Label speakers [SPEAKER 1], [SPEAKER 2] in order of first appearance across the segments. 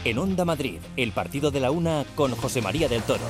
[SPEAKER 1] En Onda Madrid, el partido de la una con José María del Toro.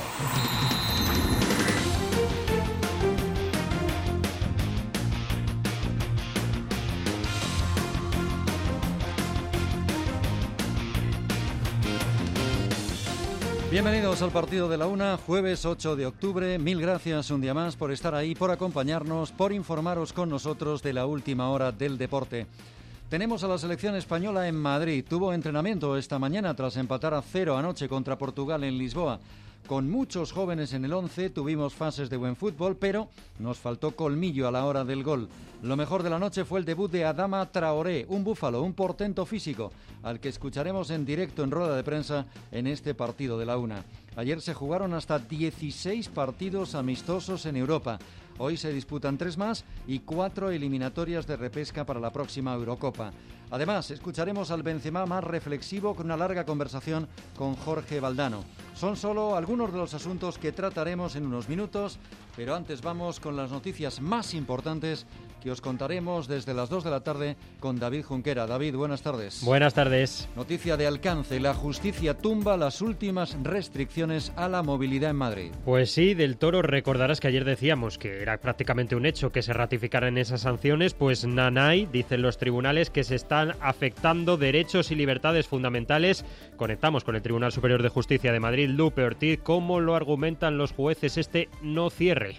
[SPEAKER 2] Bienvenidos al partido de la una, jueves 8 de octubre. Mil gracias un día más por estar ahí, por acompañarnos, por informaros con nosotros de la última hora del deporte. Tenemos a la selección española en Madrid. Tuvo entrenamiento esta mañana tras empatar a 0 anoche contra Portugal en Lisboa. Con muchos jóvenes en el 11 tuvimos fases de buen fútbol, pero nos faltó colmillo a la hora del gol. Lo mejor de la noche fue el debut de Adama Traoré, un búfalo, un portento físico, al que escucharemos en directo en rueda de prensa en este partido de la una. Ayer se jugaron hasta 16 partidos amistosos en Europa. Hoy se disputan 3 más y 4 eliminatorias de repesca para la próxima Eurocopa. Además, escucharemos al Benzema más reflexivo con una larga conversación con Jorge Valdano. Son solo algunos de los asuntos que trataremos en unos minutos, pero antes vamos con las noticias más importantes que os contaremos desde las 2 de la tarde con David Junquera. David, buenas tardes.
[SPEAKER 3] Buenas tardes.
[SPEAKER 2] Noticia de alcance: la justicia tumba las últimas restricciones a la movilidad en Madrid.
[SPEAKER 3] Pues sí, del Toro, recordarás que ayer decíamos que era prácticamente un hecho que se ratificaran esas sanciones, pues nanay, dicen los tribunales que se están afectando derechos y libertades fundamentales. Conectamos con el Tribunal Superior de Justicia de Madrid, Lupe Ortiz. ¿Cómo lo argumentan los jueces este no cierre?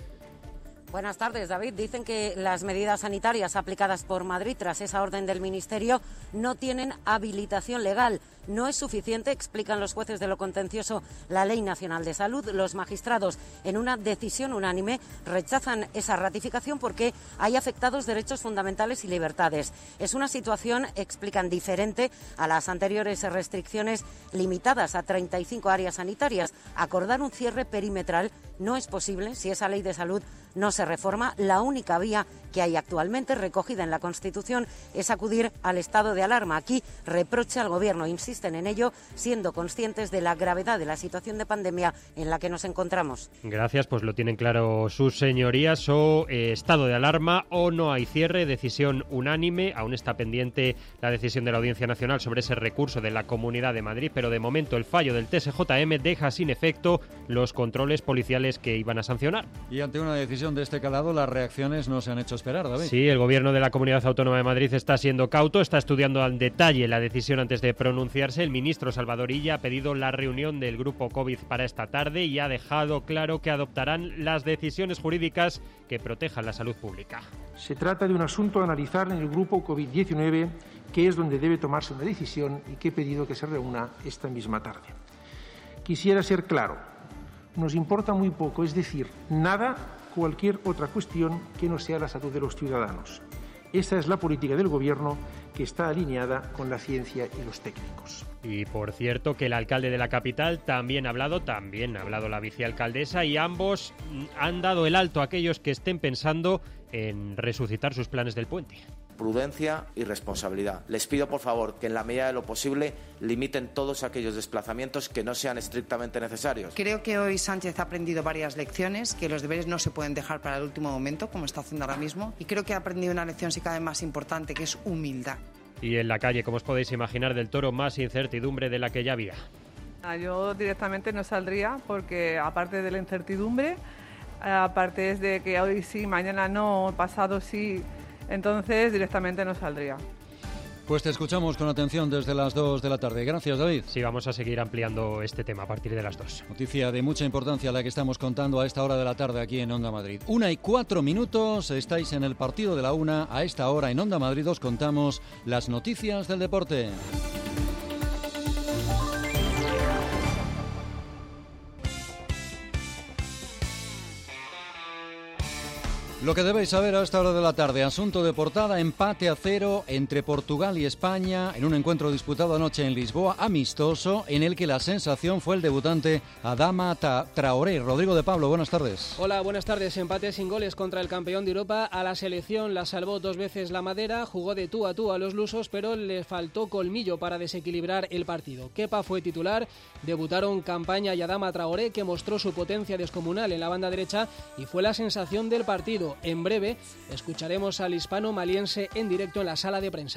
[SPEAKER 4] Buenas tardes, David. Dicen que las medidas sanitarias aplicadas por Madrid tras esa orden del Ministerio no tienen habilitación legal. No es suficiente, explican los jueces de lo contencioso, la Ley Nacional de Salud. Los magistrados, en una decisión unánime, rechazan esa ratificación porque hay afectados derechos fundamentales y libertades. Es una situación, explican, diferente a las anteriores restricciones limitadas a 35 áreas sanitarias. Acordar un cierre perimetral no es posible si esa ley de salud no se reforma. La única vía que hay actualmente recogida en la Constitución es acudir al estado de alarma. Aquí reprocha al Gobierno, insisten en ello, siendo conscientes de la gravedad de la situación de pandemia en la que nos encontramos.
[SPEAKER 3] Gracias, pues lo tienen claro sus señorías, o estado de alarma o no hay cierre, decisión unánime. Aún está pendiente la decisión de la Audiencia Nacional sobre ese recurso de la Comunidad de Madrid, pero de momento el fallo del TSJM deja sin efecto los controles policiales que iban a sancionar.
[SPEAKER 2] Y ante una decisión de este calado, las reacciones no se han hecho esperar, David.
[SPEAKER 3] Sí, el Gobierno de la Comunidad Autónoma de Madrid está siendo cauto, está estudiando al detalle la decisión antes de pronunciarse. El ministro Salvador Illa ha pedido la reunión del grupo COVID para esta tarde y ha dejado claro que adoptarán las decisiones jurídicas que protejan la salud pública.
[SPEAKER 5] Se trata de un asunto a analizar en el grupo COVID-19, que es donde debe tomarse una decisión y que he pedido que se reúna esta misma tarde. Quisiera ser claro, nos importa muy poco, es decir, nada, cualquier otra cuestión que no sea la salud de los ciudadanos. Esa es la política del Gobierno, que está alineada con la ciencia y los técnicos.
[SPEAKER 3] Y por cierto que el alcalde de la capital también ha hablado la vicealcaldesa, y ambos han dado el alto a aquellos que estén pensando en resucitar sus planes del puente.
[SPEAKER 6] Prudencia y responsabilidad. Les pido, por favor, que en la medida de lo posible limiten todos aquellos desplazamientos que no sean estrictamente necesarios.
[SPEAKER 7] Creo que hoy Sánchez ha aprendido varias lecciones, que los deberes no se pueden dejar para el último momento, como está haciendo ahora mismo, y creo que ha aprendido una lección sí cada vez más importante, que es humildad.
[SPEAKER 3] Y en la calle, como os podéis imaginar, del Toro, más incertidumbre de la que ya había.
[SPEAKER 8] Yo directamente no saldría porque, aparte de la incertidumbre, aparte es de que hoy sí, mañana no, pasado sí, entonces directamente no saldría.
[SPEAKER 2] Pues te escuchamos con atención desde las 2 de la tarde. Gracias, David.
[SPEAKER 3] Sí, vamos a seguir ampliando este tema a partir de las 2.
[SPEAKER 2] Noticia de mucha importancia la que estamos contando a esta hora de la tarde aquí en Onda Madrid. 1:04, estáis en el partido de la una. A esta hora en Onda Madrid os contamos las noticias del deporte. Lo que debéis saber a esta hora de la tarde: asunto de portada, empate a 0 entre Portugal y España en un encuentro disputado anoche en Lisboa, amistoso, en el que la sensación fue el debutante Adama Traoré. Rodrigo de Pablo, buenas tardes.
[SPEAKER 9] Hola, buenas tardes. Empate sin goles contra el campeón de Europa. A la selección la salvó 2 veces la Madera, jugó de tú a tú a los lusos, pero le faltó colmillo para desequilibrar el partido. Kepa fue titular, debutaron Campaña y Adama Traoré, que mostró su potencia descomunal en la banda derecha y fue la sensación del partido. En breve escucharemos al hispano maliense en directo en la sala de prensa.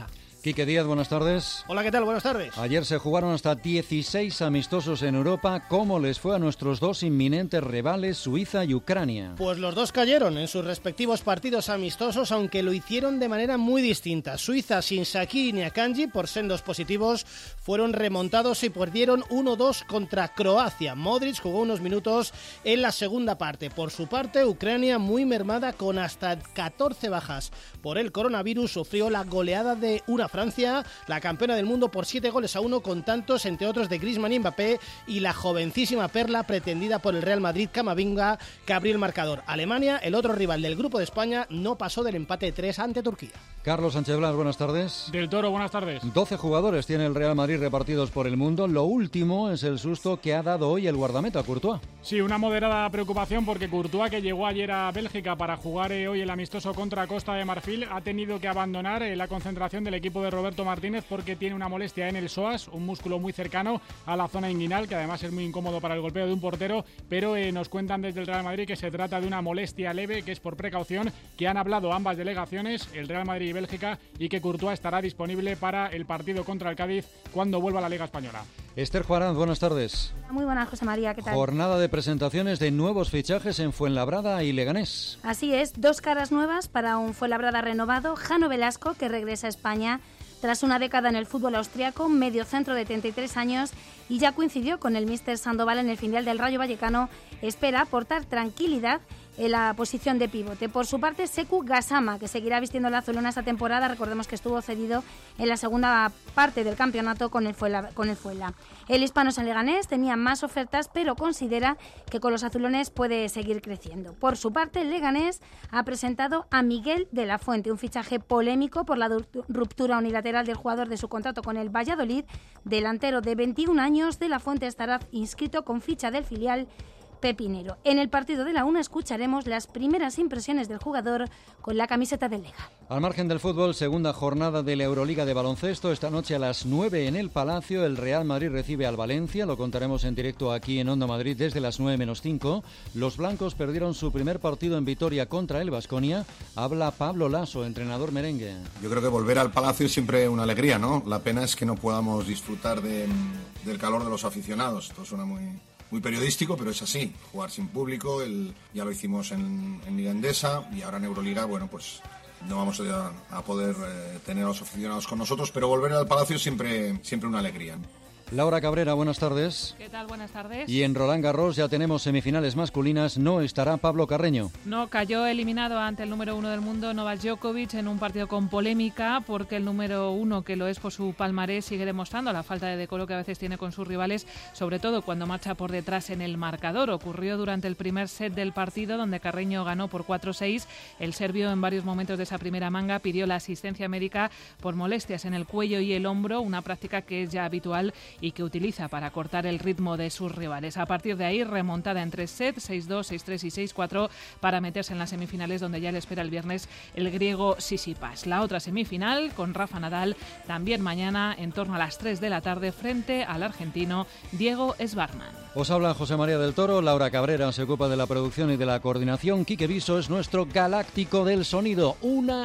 [SPEAKER 2] Quique Díaz, buenas tardes.
[SPEAKER 10] Hola, ¿qué tal? Buenas tardes.
[SPEAKER 2] Ayer se jugaron hasta 16 amistosos en Europa. ¿Cómo les fue a nuestros dos inminentes rivales, Suiza y Ucrania?
[SPEAKER 10] Pues los dos cayeron en sus respectivos partidos amistosos, aunque lo hicieron de manera muy distinta. Suiza, sin Shaqiri ni Akanji, por sendos positivos, fueron remontados y perdieron 1-2 contra Croacia. Modric jugó unos minutos en la segunda parte. Por su parte, Ucrania, muy mermada, con hasta 14 bajas por el coronavirus, sufrió la goleada de una Francia, la campeona del mundo, por 7-1, con tantos, entre otros, de Griezmann y Mbappé, y la jovencísima perla pretendida por el Real Madrid, Camavinga, que abrió el marcador. Alemania, el otro rival del grupo de España, no pasó del empate 3 ante Turquía.
[SPEAKER 2] Carlos Sánchez Blas, buenas tardes.
[SPEAKER 11] Del Toro, buenas tardes.
[SPEAKER 2] 12 jugadores tiene el Real Madrid repartidos por el mundo. Lo último es el susto que ha dado hoy el guardameta Courtois.
[SPEAKER 11] Sí, una moderada preocupación porque Courtois, que llegó ayer a Bélgica para jugar hoy el amistoso contra Costa de Marfil, ha tenido que abandonar la concentración del equipo de Roberto Martínez porque tiene una molestia en el psoas, un músculo muy cercano a la zona inguinal, que además es muy incómodo para el golpeo de un portero, pero nos cuentan desde el Real Madrid que se trata de una molestia leve, que es por precaución, que han hablado ambas delegaciones, el Real Madrid y Bélgica, y que Courtois estará disponible para el partido contra el Cádiz cuando vuelva a la Liga Española.
[SPEAKER 2] Esther Juarán, buenas tardes.
[SPEAKER 12] Muy buenas, José María, ¿qué tal?
[SPEAKER 2] Jornada de presentaciones de nuevos fichajes en Fuenlabrada y Leganés.
[SPEAKER 12] Así es, 2 caras nuevas para un Fuenlabrada renovado. Jano Velasco, que regresa a España tras una década en el fútbol austriaco, medio centro de 33 años, y ya coincidió con el míster Sandoval en el filial del Rayo Vallecano. Espera aportar tranquilidad en la posición de pivote. Por su parte, Sekou Gassama, que seguirá vistiendo la azulona esta temporada. Recordemos que estuvo cedido en la segunda parte del campeonato con el Fuenla. El hispano San Leganés tenía más ofertas, pero considera que con los azulones puede seguir creciendo. Por su parte, el Leganés ha presentado a Miguel de la Fuente, un fichaje polémico por la ruptura unilateral del jugador de su contrato con el Valladolid. Delantero de 21 años, de la Fuente estará inscrito con ficha del filial pepinero. En el partido de la 1 escucharemos las primeras impresiones del jugador con la camiseta del Lega.
[SPEAKER 2] Al margen del fútbol, segunda jornada de la Euroliga de baloncesto. Esta noche a las 9 en el Palacio, el Real Madrid recibe al Valencia. Lo contaremos en directo aquí en Onda Madrid desde las 9:05. Los blancos perdieron su primer partido en Vitoria contra el Baskonia. Habla Pablo Laso, entrenador merengue.
[SPEAKER 13] Yo creo que volver al Palacio es siempre una alegría, ¿no? La pena es que no podamos disfrutar del calor de los aficionados. Esto suena muy periodístico, pero es así. Jugar sin público, ya lo hicimos en Liga Endesa, y ahora en Euroliga, bueno, pues no vamos a poder tener a los aficionados con nosotros, pero volver al Palacio es siempre una alegría.
[SPEAKER 2] Laura Cabrera, buenas tardes.
[SPEAKER 14] ¿Qué tal? Buenas tardes.
[SPEAKER 2] Y en Roland Garros ya tenemos semifinales masculinas. No estará Pablo Carreño.
[SPEAKER 14] No, cayó eliminado ante el número 1 del mundo, Novak Djokovic, en un partido con polémica, porque el número 1, que lo es por su palmarés, sigue demostrando la falta de decoro que a veces tiene con sus rivales, sobre todo cuando marcha por detrás en el marcador. Ocurrió durante el primer set del partido, donde Carreño ganó por 4-6. El serbio, en varios momentos de esa primera manga, pidió la asistencia médica por molestias en el cuello y el hombro, una práctica que es ya habitual y que utiliza para cortar el ritmo de sus rivales. A partir de ahí, remontada en 3 sets, 6-2, 6-3 y 6-4, para meterse en las semifinales, donde ya le espera el viernes el griego Tsitsipas. La otra semifinal, con Rafa Nadal, también mañana en torno a las 3 de la tarde, frente al argentino Diego Schwartzman.
[SPEAKER 2] Os habla José María del Toro. Laura Cabrera se ocupa de la producción y de la coordinación. Quique Viso es nuestro galáctico del sonido.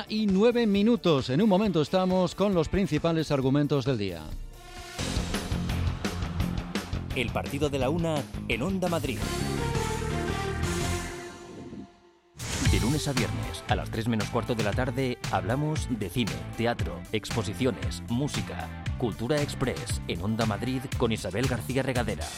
[SPEAKER 2] 1:09. En un momento estamos con los principales argumentos del día.
[SPEAKER 1] El partido de la 1 en Onda Madrid. De lunes a viernes, a las 3 menos cuarto de la tarde, hablamos de cine, teatro, exposiciones, música, Cultura Express, en Onda Madrid, con Isabel García Regadera.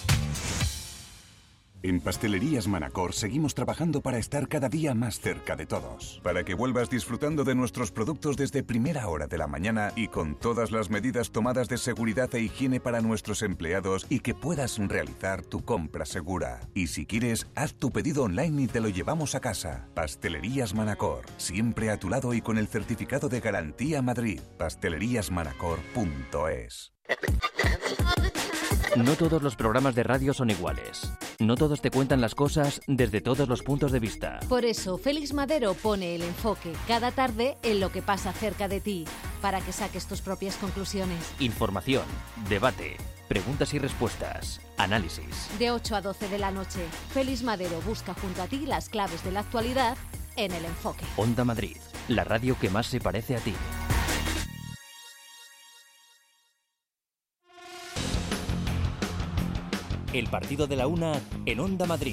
[SPEAKER 15] En Pastelerías Manacor seguimos trabajando para estar cada día más cerca de todos. Para que vuelvas disfrutando de nuestros productos desde primera hora de la mañana y con todas las medidas tomadas de seguridad e higiene para nuestros empleados, y que puedas realizar tu compra segura. Y si quieres, haz tu pedido online y te lo llevamos a casa. Pastelerías Manacor, siempre a tu lado y con el certificado de Garantía Madrid. Pasteleriasmanacor.es.
[SPEAKER 1] No todos los programas de radio son iguales. No todos te cuentan las cosas desde todos los puntos de vista.
[SPEAKER 16] Por eso, Félix Madero pone el enfoque cada tarde en lo que pasa cerca de ti, para que saques tus propias conclusiones.
[SPEAKER 1] Información, debate, preguntas y respuestas, análisis.
[SPEAKER 16] De 8 a 12 de la noche, Félix Madero busca junto a ti las claves de la actualidad en el enfoque.
[SPEAKER 1] Onda Madrid, la radio que más se parece a ti. El partido de la 1 en Onda Madrid.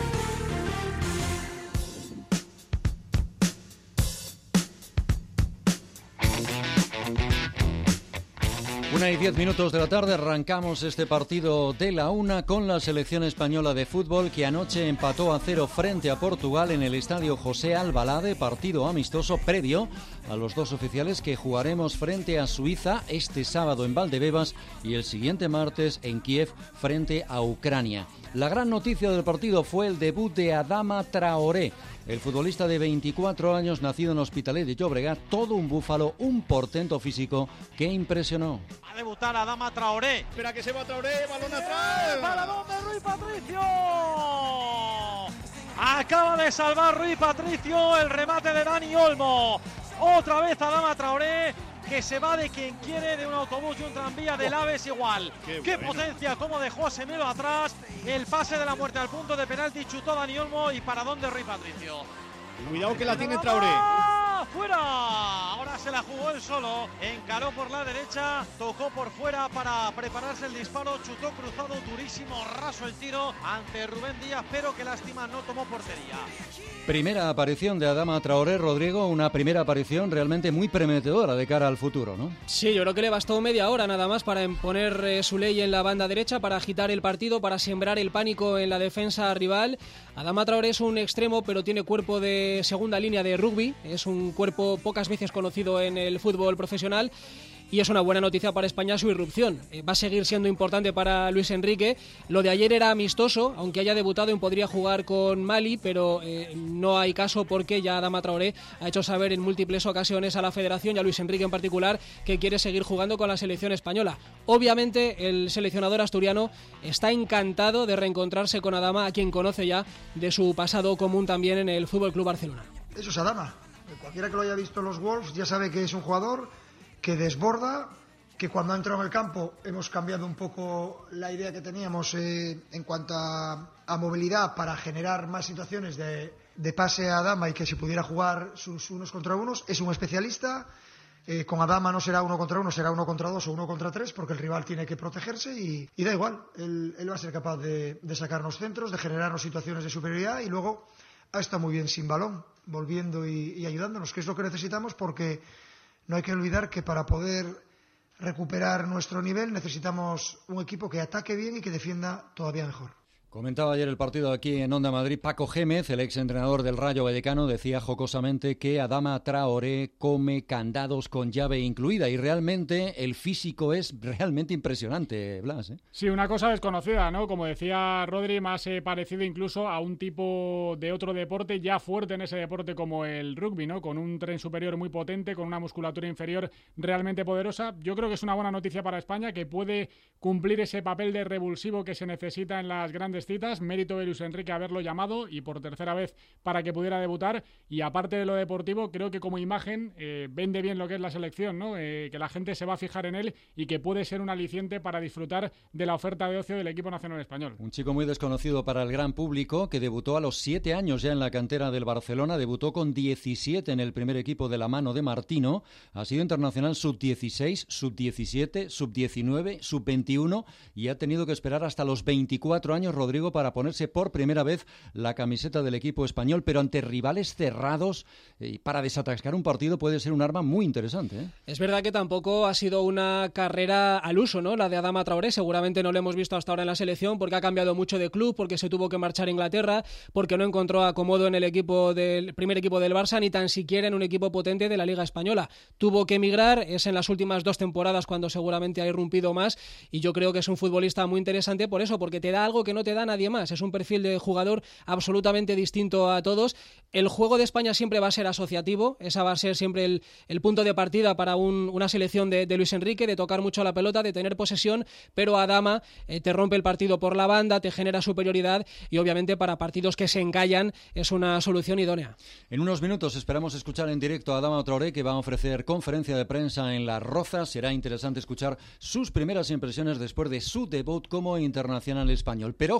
[SPEAKER 2] Una y 10 minutos de la tarde, arrancamos este partido de la 1 con la selección española de fútbol que anoche empató a 0 frente a Portugal en el estadio José Albalade, partido amistoso previo a los dos oficiales que jugaremos frente a Suiza este sábado en Valdebebas y el siguiente martes en Kiev frente a Ucrania. La gran noticia del partido fue el debut de Adama Traoré, el futbolista de 24 años nacido en Hospitalet de Llobregat, todo un búfalo, un portento físico que impresionó.
[SPEAKER 17] Va a debutar Adama Traoré.
[SPEAKER 18] Espera que se va Traoré, balón atrás.
[SPEAKER 17] ¡Balón de Rui Patricio! Acaba de salvar Rui Patricio el remate de Dani Olmo. Otra vez Adama Traoré, que se va de quien quiere, de un autobús y un tranvía del Aves igual. ¡Qué potencia! Cómo dejó a Semedo atrás. El pase de la muerte al punto de penalti, chutó Dani Olmo y para dónde Rui Patricio.
[SPEAKER 18] Cuidado que la tiene Traoré.
[SPEAKER 17] ¡Fuera! Ahora se la jugó él solo. Encaró por la derecha, tocó por fuera para prepararse el disparo, chutó cruzado, durísimo, raso el tiro ante Rubén Díaz, pero que lástima, no tomó portería.
[SPEAKER 2] Primera aparición de Adama Traoré, Rodrigo, una primera aparición realmente muy prometedora de cara al futuro, ¿no?
[SPEAKER 9] Sí, yo creo que le bastó media hora nada más para imponer su ley en la banda derecha, para agitar el partido, para sembrar el pánico en la defensa rival. Adama Traoré es un extremo, pero tiene cuerpo de segunda línea de rugby, es un cuerpo pocas veces conocido en el fútbol profesional. Y es una buena noticia para España su irrupción. Va a seguir siendo importante para Luis Enrique. Lo de ayer era amistoso, aunque haya debutado y podría jugar con Mali, pero no hay caso porque ya Adama Traoré ha hecho saber en múltiples ocasiones a la Federación y a Luis Enrique en particular que quiere seguir jugando con la selección española. Obviamente el seleccionador asturiano está encantado de reencontrarse con Adama, a quien conoce ya de su pasado común también en el FC Barcelona.
[SPEAKER 19] Eso es Adama. Cualquiera que lo haya visto en los Wolves ya sabe que es un jugador que desborda, que cuando ha entrado en el campo hemos cambiado un poco la idea que teníamos en cuanto a movilidad para generar más situaciones de pase a Adama y que se pudiera jugar sus unos contra unos. Es un especialista. Con Adama no será 1 contra 1, será 1 contra 2 o 1 contra 3 porque el rival tiene que protegerse y da igual. Él va a ser capaz de sacarnos centros, de generarnos situaciones de superioridad y luego ha estado muy bien sin balón, volviendo y ayudándonos, que es lo que necesitamos porque no hay que olvidar que para poder recuperar nuestro nivel necesitamos un equipo que ataque bien y que defienda todavía mejor.
[SPEAKER 2] Comentaba ayer el partido aquí en Onda Madrid, Paco Gémez, el exentrenador del Rayo Vallecano, decía jocosamente que Adama Traoré come candados con llave incluida y realmente el físico es realmente impresionante, Blas, ¿eh?
[SPEAKER 11] Sí, una cosa desconocida, ¿no? Como decía Rodri, más parecido incluso a un tipo de otro deporte ya fuerte en ese deporte como el rugby, ¿no? Con un tren superior muy potente, con una musculatura inferior realmente poderosa. Yo creo que es una buena noticia para España, que puede cumplir ese papel de revulsivo que se necesita en las grandes citas. Mérito de Luis Enrique haberlo llamado y por tercera vez para que pudiera debutar. Y aparte de lo deportivo, creo que como imagen vende bien lo que es la selección, ¿no? Que la gente se va a fijar en él y que puede ser un aliciente para disfrutar de la oferta de ocio del equipo nacional español.
[SPEAKER 2] Un chico muy desconocido para el gran público que debutó a los 7 años ya en la cantera del Barcelona, debutó con 17 en el primer equipo de la mano de Martino, ha sido internacional sub-16, sub-17, sub-19, sub-21 y ha tenido que esperar hasta los 24 años, Rodrigo, para ponerse por primera vez la camiseta del equipo español, pero ante rivales cerrados y para desatascar un partido puede ser un arma muy interesante, ¿eh?
[SPEAKER 9] Es verdad que tampoco ha sido una carrera al uso, ¿no? La de Adama Traoré, seguramente no lo hemos visto hasta ahora en la selección porque ha cambiado mucho de club, porque se tuvo que marchar a Inglaterra, porque no encontró acomodo en el equipo del primer equipo del Barça, ni tan siquiera en un equipo potente de la Liga Española. Tuvo que emigrar, es en las últimas 2 temporadas cuando seguramente ha irrumpido más y yo creo que es un futbolista muy interesante por eso, porque te da algo que no te da nadie más. Es un perfil de jugador absolutamente distinto a todos. El juego de España siempre va a ser asociativo, esa va a ser siempre el punto de partida para una selección de Luis Enrique, de tocar mucho la pelota, de tener posesión, pero Adama te rompe el partido por la banda, te genera superioridad y obviamente para partidos que se encallan es una solución idónea.
[SPEAKER 2] En unos minutos esperamos escuchar en directo a Adama Traoré, que va a ofrecer conferencia de prensa en Las Rozas. Será interesante escuchar sus primeras impresiones después de su debut como internacional español. Pero ojo,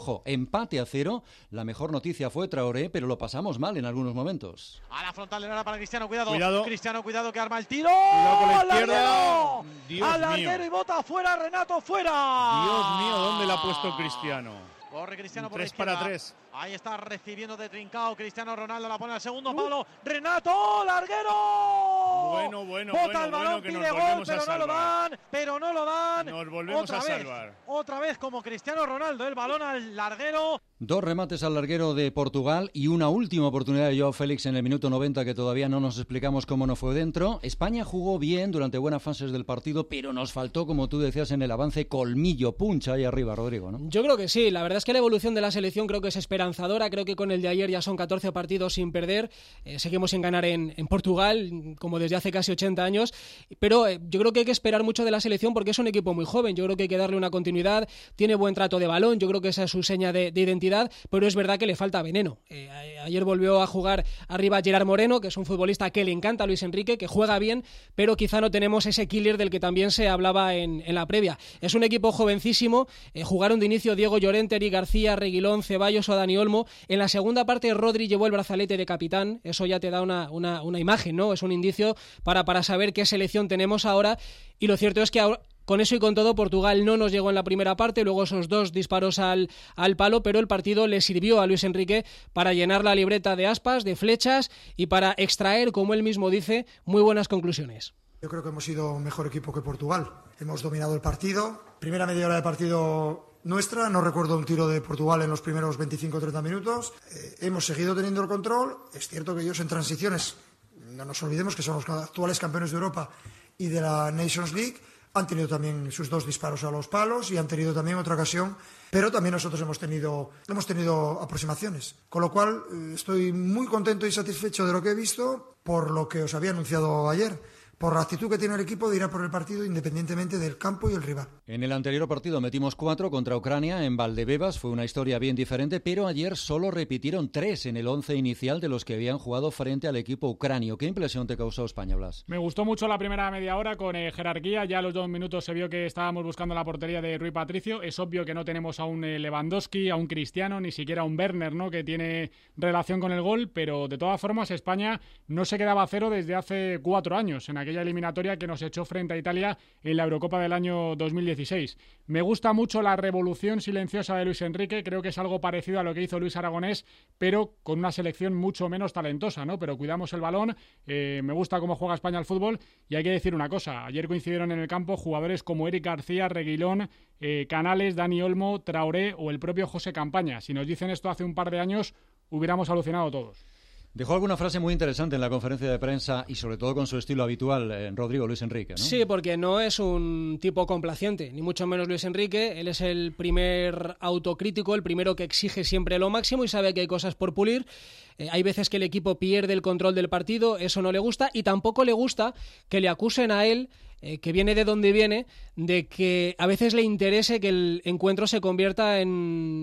[SPEAKER 2] ojo, empate a 0. La mejor noticia fue Traoré, pero lo pasamos mal en algunos momentos.
[SPEAKER 17] A la frontal de Nara para Cristiano, cuidado. Cristiano, cuidado que arma el tiro.
[SPEAKER 18] Cuidado con la
[SPEAKER 17] izquierda.
[SPEAKER 18] Dios
[SPEAKER 17] al larguero
[SPEAKER 18] mío.
[SPEAKER 17] Y bota fuera, Renato, fuera.
[SPEAKER 18] Dios mío, ¿dónde la ha puesto Cristiano?
[SPEAKER 17] Corre Cristiano por
[SPEAKER 18] 3
[SPEAKER 17] la izquierda.
[SPEAKER 18] para 3.
[SPEAKER 17] Ahí está recibiendo de Trincao. Cristiano Ronaldo la pone al segundo palo. Renato, larguero.
[SPEAKER 18] Bueno,
[SPEAKER 17] bota el balón,
[SPEAKER 18] que
[SPEAKER 17] pide
[SPEAKER 18] nos
[SPEAKER 17] gol,
[SPEAKER 18] volvemos
[SPEAKER 17] pero
[SPEAKER 18] a
[SPEAKER 17] no lo
[SPEAKER 18] salvar.
[SPEAKER 17] dan. Pero no lo dan.
[SPEAKER 18] Nos volvemos
[SPEAKER 17] otra
[SPEAKER 18] a
[SPEAKER 17] vez,
[SPEAKER 18] salvar.
[SPEAKER 17] Otra vez como Cristiano Ronaldo, el balón al larguero.
[SPEAKER 2] 2 remates al larguero de Portugal y una última oportunidad de Joao Félix en el minuto 90 que todavía no nos explicamos cómo no fue dentro. España jugó bien durante buenas fases del partido, pero nos faltó, como tú decías en el avance, colmillo, puncha ahí arriba, Rodrigo, ¿no?
[SPEAKER 9] Yo creo que sí, la verdad es que la evolución de la selección creo que es esperanzadora, creo que con el de ayer ya son 14 partidos sin perder, seguimos sin ganar en Portugal, como desde hace casi 80 años, pero yo creo que hay que esperar mucho de la selección porque es un equipo muy joven, yo creo que hay que darle una continuidad, tiene buen trato de balón, yo creo que esa es su seña de identidad, pero es verdad que le falta veneno. Ayer volvió a jugar arriba Gerard Moreno, que es un futbolista que le encanta a Luis Enrique, que juega bien, pero quizá no tenemos ese killer del que también se hablaba en la previa. Es un equipo jovencísimo, jugaron de inicio Diego Llorente, Eric García, Reguilón, Ceballos o Dani Olmo. En la segunda parte Rodri llevó el brazalete de capitán, eso ya te da una imagen, ¿no? Es un indicio para saber qué selección tenemos ahora, y lo cierto es que ahora, con eso y con todo, Portugal no nos llegó en la primera parte, luego esos 2 disparos al palo, pero el partido le sirvió a Luis Enrique para llenar la libreta de aspas, de flechas y para extraer, como él mismo dice, muy buenas conclusiones.
[SPEAKER 19] Yo creo que hemos sido mejor equipo que Portugal. Hemos dominado el partido. Primera media hora de partido nuestra, no recuerdo un tiro de Portugal en los primeros 25 o 30 minutos. Hemos seguido teniendo el control. Es cierto que ellos en transiciones, no nos olvidemos que son los actuales campeones de Europa y de la Nations League, han tenido también sus 2 disparos a los palos y han tenido también otra ocasión, pero también nosotros hemos tenido aproximaciones. Con lo cual estoy muy contento y satisfecho de lo que he visto, por lo que os había anunciado ayer. Por la actitud que tiene el equipo de ir a por el partido independientemente del campo y el rival.
[SPEAKER 2] En el anterior partido metimos 4 contra Ucrania en Valdebebas, fue una historia bien diferente, pero ayer solo repitieron 3 en el 11 inicial de los que habían jugado frente al equipo ucranio. ¿Qué impresión te causó España, Blas?
[SPEAKER 11] Me gustó mucho la primera media hora con jerarquía, ya a los 2 minutos se vio que estábamos buscando la portería de Rui Patricio, es obvio que no tenemos a un Lewandowski, a un Cristiano, ni siquiera a un Werner, ¿no?, que tiene relación con el gol, pero de todas formas España no se quedaba a 0 desde hace 4 años, en aquella eliminatoria que nos echó frente a Italia en la Eurocopa del año 2016. Me gusta mucho la revolución silenciosa de Luis Enrique, creo que es algo parecido a lo que hizo Luis Aragonés, pero con una selección mucho menos talentosa, ¿no? Pero cuidamos el balón, me gusta cómo juega España al fútbol, y hay que decir una cosa, ayer coincidieron en el campo jugadores como Eric García, Reguilón, Canales, Dani Olmo, Traoré o el propio José Campaña. Si nos dicen esto hace un par de años, hubiéramos alucinado todos.
[SPEAKER 2] Dejó alguna frase muy interesante en la conferencia de prensa y sobre todo con su estilo habitual, Rodrigo, Luis Enrique, ¿no?
[SPEAKER 9] Sí, porque no es un tipo complaciente, ni mucho menos Luis Enrique. Él es el primer autocrítico, el primero que exige siempre lo máximo y sabe que hay cosas por pulir. Hay veces que el equipo pierde el control del partido, eso no le gusta, y tampoco le gusta que le acusen a él, que viene de donde viene, de que a veces le interese que el encuentro se convierta en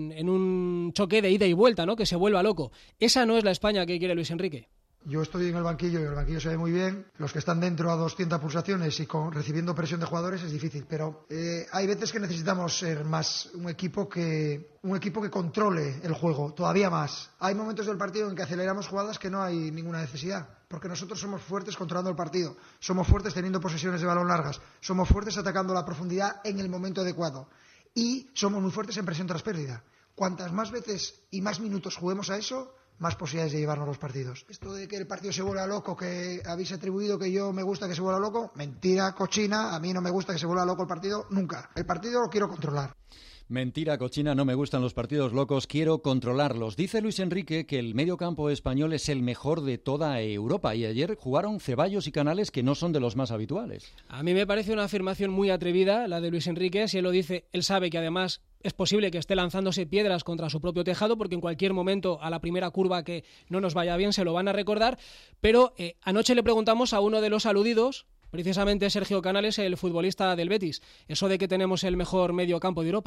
[SPEAKER 9] un choque de ida y vuelta, ¿no?, que se vuelva loco. Esa no es la España que quiere Luis Enrique.
[SPEAKER 19] Yo estoy en el banquillo y el banquillo se ve muy bien. Los que están dentro a 200 pulsaciones y recibiendo presión de jugadores es difícil, pero hay veces que necesitamos ser más un equipo que controle el juego, todavía más. Hay momentos del partido en que aceleramos jugadas que no hay ninguna necesidad, porque nosotros somos fuertes controlando el partido, somos fuertes teniendo posesiones de balón largas, somos fuertes atacando la profundidad en el momento adecuado y somos muy fuertes en presión tras pérdida. Cuantas más veces y más minutos juguemos a eso, más posibilidades de llevarnos los partidos. Esto de que el partido se vuelva loco, que habéis atribuido que yo me gusta que se vuelva loco, mentira cochina, a mí no me gusta que se vuelva loco el partido nunca. El partido lo quiero controlar.
[SPEAKER 2] Mentira cochina, no me gustan los partidos locos, quiero controlarlos. Dice Luis Enrique que el mediocampo español es el mejor de toda Europa y ayer jugaron Ceballos y Canales que no son de los más habituales.
[SPEAKER 9] A mí me parece una afirmación muy atrevida la de Luis Enrique. Si él lo dice, él sabe que además es posible que esté lanzándose piedras contra su propio tejado porque en cualquier momento a la primera curva que no nos vaya bien se lo van a recordar, pero anoche le preguntamos a uno de los aludidos, precisamente Sergio Canales, el futbolista del Betis, eso de que tenemos el mejor mediocampo de Europa.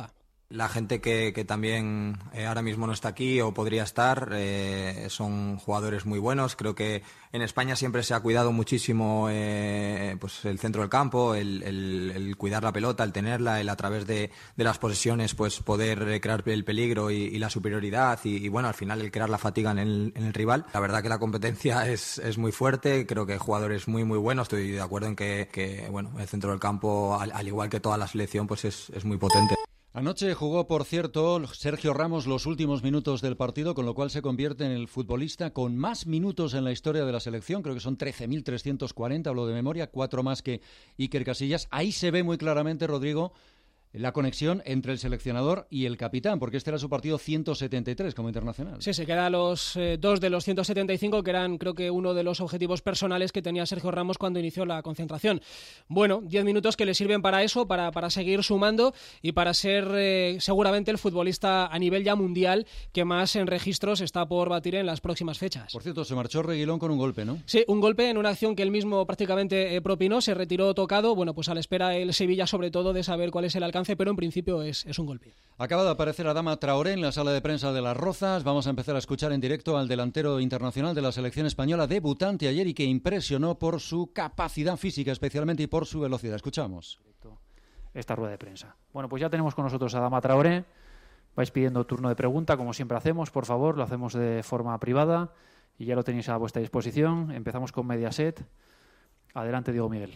[SPEAKER 20] La gente que también ahora mismo no está aquí o podría estar son jugadores muy buenos. Creo que en España siempre se ha cuidado muchísimo pues el centro del campo, el cuidar la pelota, el tenerla, el a través de las posesiones pues poder crear el peligro y la superioridad y bueno, al final el crear la fatiga en el rival. La verdad que la competencia es muy fuerte, creo que hay jugadores muy buenos. Estoy de acuerdo en que bueno, el centro del campo, al igual que toda la selección, pues es muy potente.
[SPEAKER 2] Anoche jugó, por cierto, Sergio Ramos los últimos minutos del partido, con lo cual se convierte en el futbolista con más minutos en la historia de la selección. Creo que son 13.340, hablo de memoria, 4 más que Iker Casillas. Ahí se ve muy claramente, Rodrigo, la conexión entre el seleccionador y el capitán, porque este era su partido 173 como internacional.
[SPEAKER 9] Sí, se queda los 2 de los 175, que eran, creo que, uno de los objetivos personales que tenía Sergio Ramos cuando inició la concentración. Bueno, 10 minutos que le sirven para eso, para seguir sumando y para ser seguramente el futbolista a nivel ya mundial que más en registros está por batir en las próximas fechas.
[SPEAKER 2] Por cierto, se marchó Reguilón con un golpe, ¿no?
[SPEAKER 9] Sí, un golpe en una acción que él mismo prácticamente propinó, se retiró tocado. Bueno, pues a la espera el Sevilla, sobre todo, de saber cuál es el alcance, pero en principio es un golpe.
[SPEAKER 2] Acaba de aparecer Adama Traoré en la sala de prensa de Las Rozas. Vamos a empezar a escuchar en directo al delantero internacional de la selección española, debutante ayer y que impresionó por su capacidad física especialmente y por su velocidad. Escuchamos.
[SPEAKER 21] Esta rueda de prensa. Bueno, pues ya tenemos con nosotros a Adama Traoré. Vais pidiendo turno de pregunta, como siempre hacemos, por favor, lo hacemos de forma privada y ya lo tenéis a vuestra disposición. Empezamos con Mediaset. Adelante, Diego Miguel.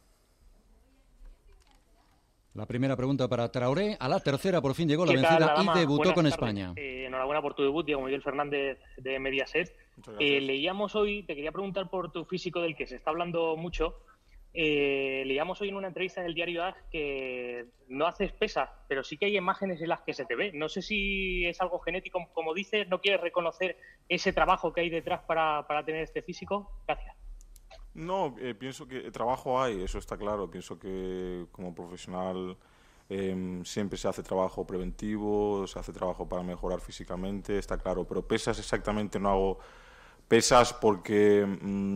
[SPEAKER 2] La primera pregunta para Traoré. A la tercera por fin llegó la vencida y debutó con España.
[SPEAKER 22] Enhorabuena por tu debut, Diego Miguel Fernández de Mediaset. Leíamos hoy, te quería preguntar por tu físico del que se está hablando mucho. Leíamos hoy en una entrevista del diario AS que no haces pesas, pero sí que hay imágenes en las que se te ve. No sé si es algo genético, como dices, no quieres reconocer ese trabajo que hay detrás para tener este físico. Gracias.
[SPEAKER 23] No, pienso que trabajo hay, eso está claro. Pienso que como profesional siempre se hace trabajo preventivo, se hace trabajo para mejorar físicamente, está claro. Pero pesas exactamente no hago pesas porque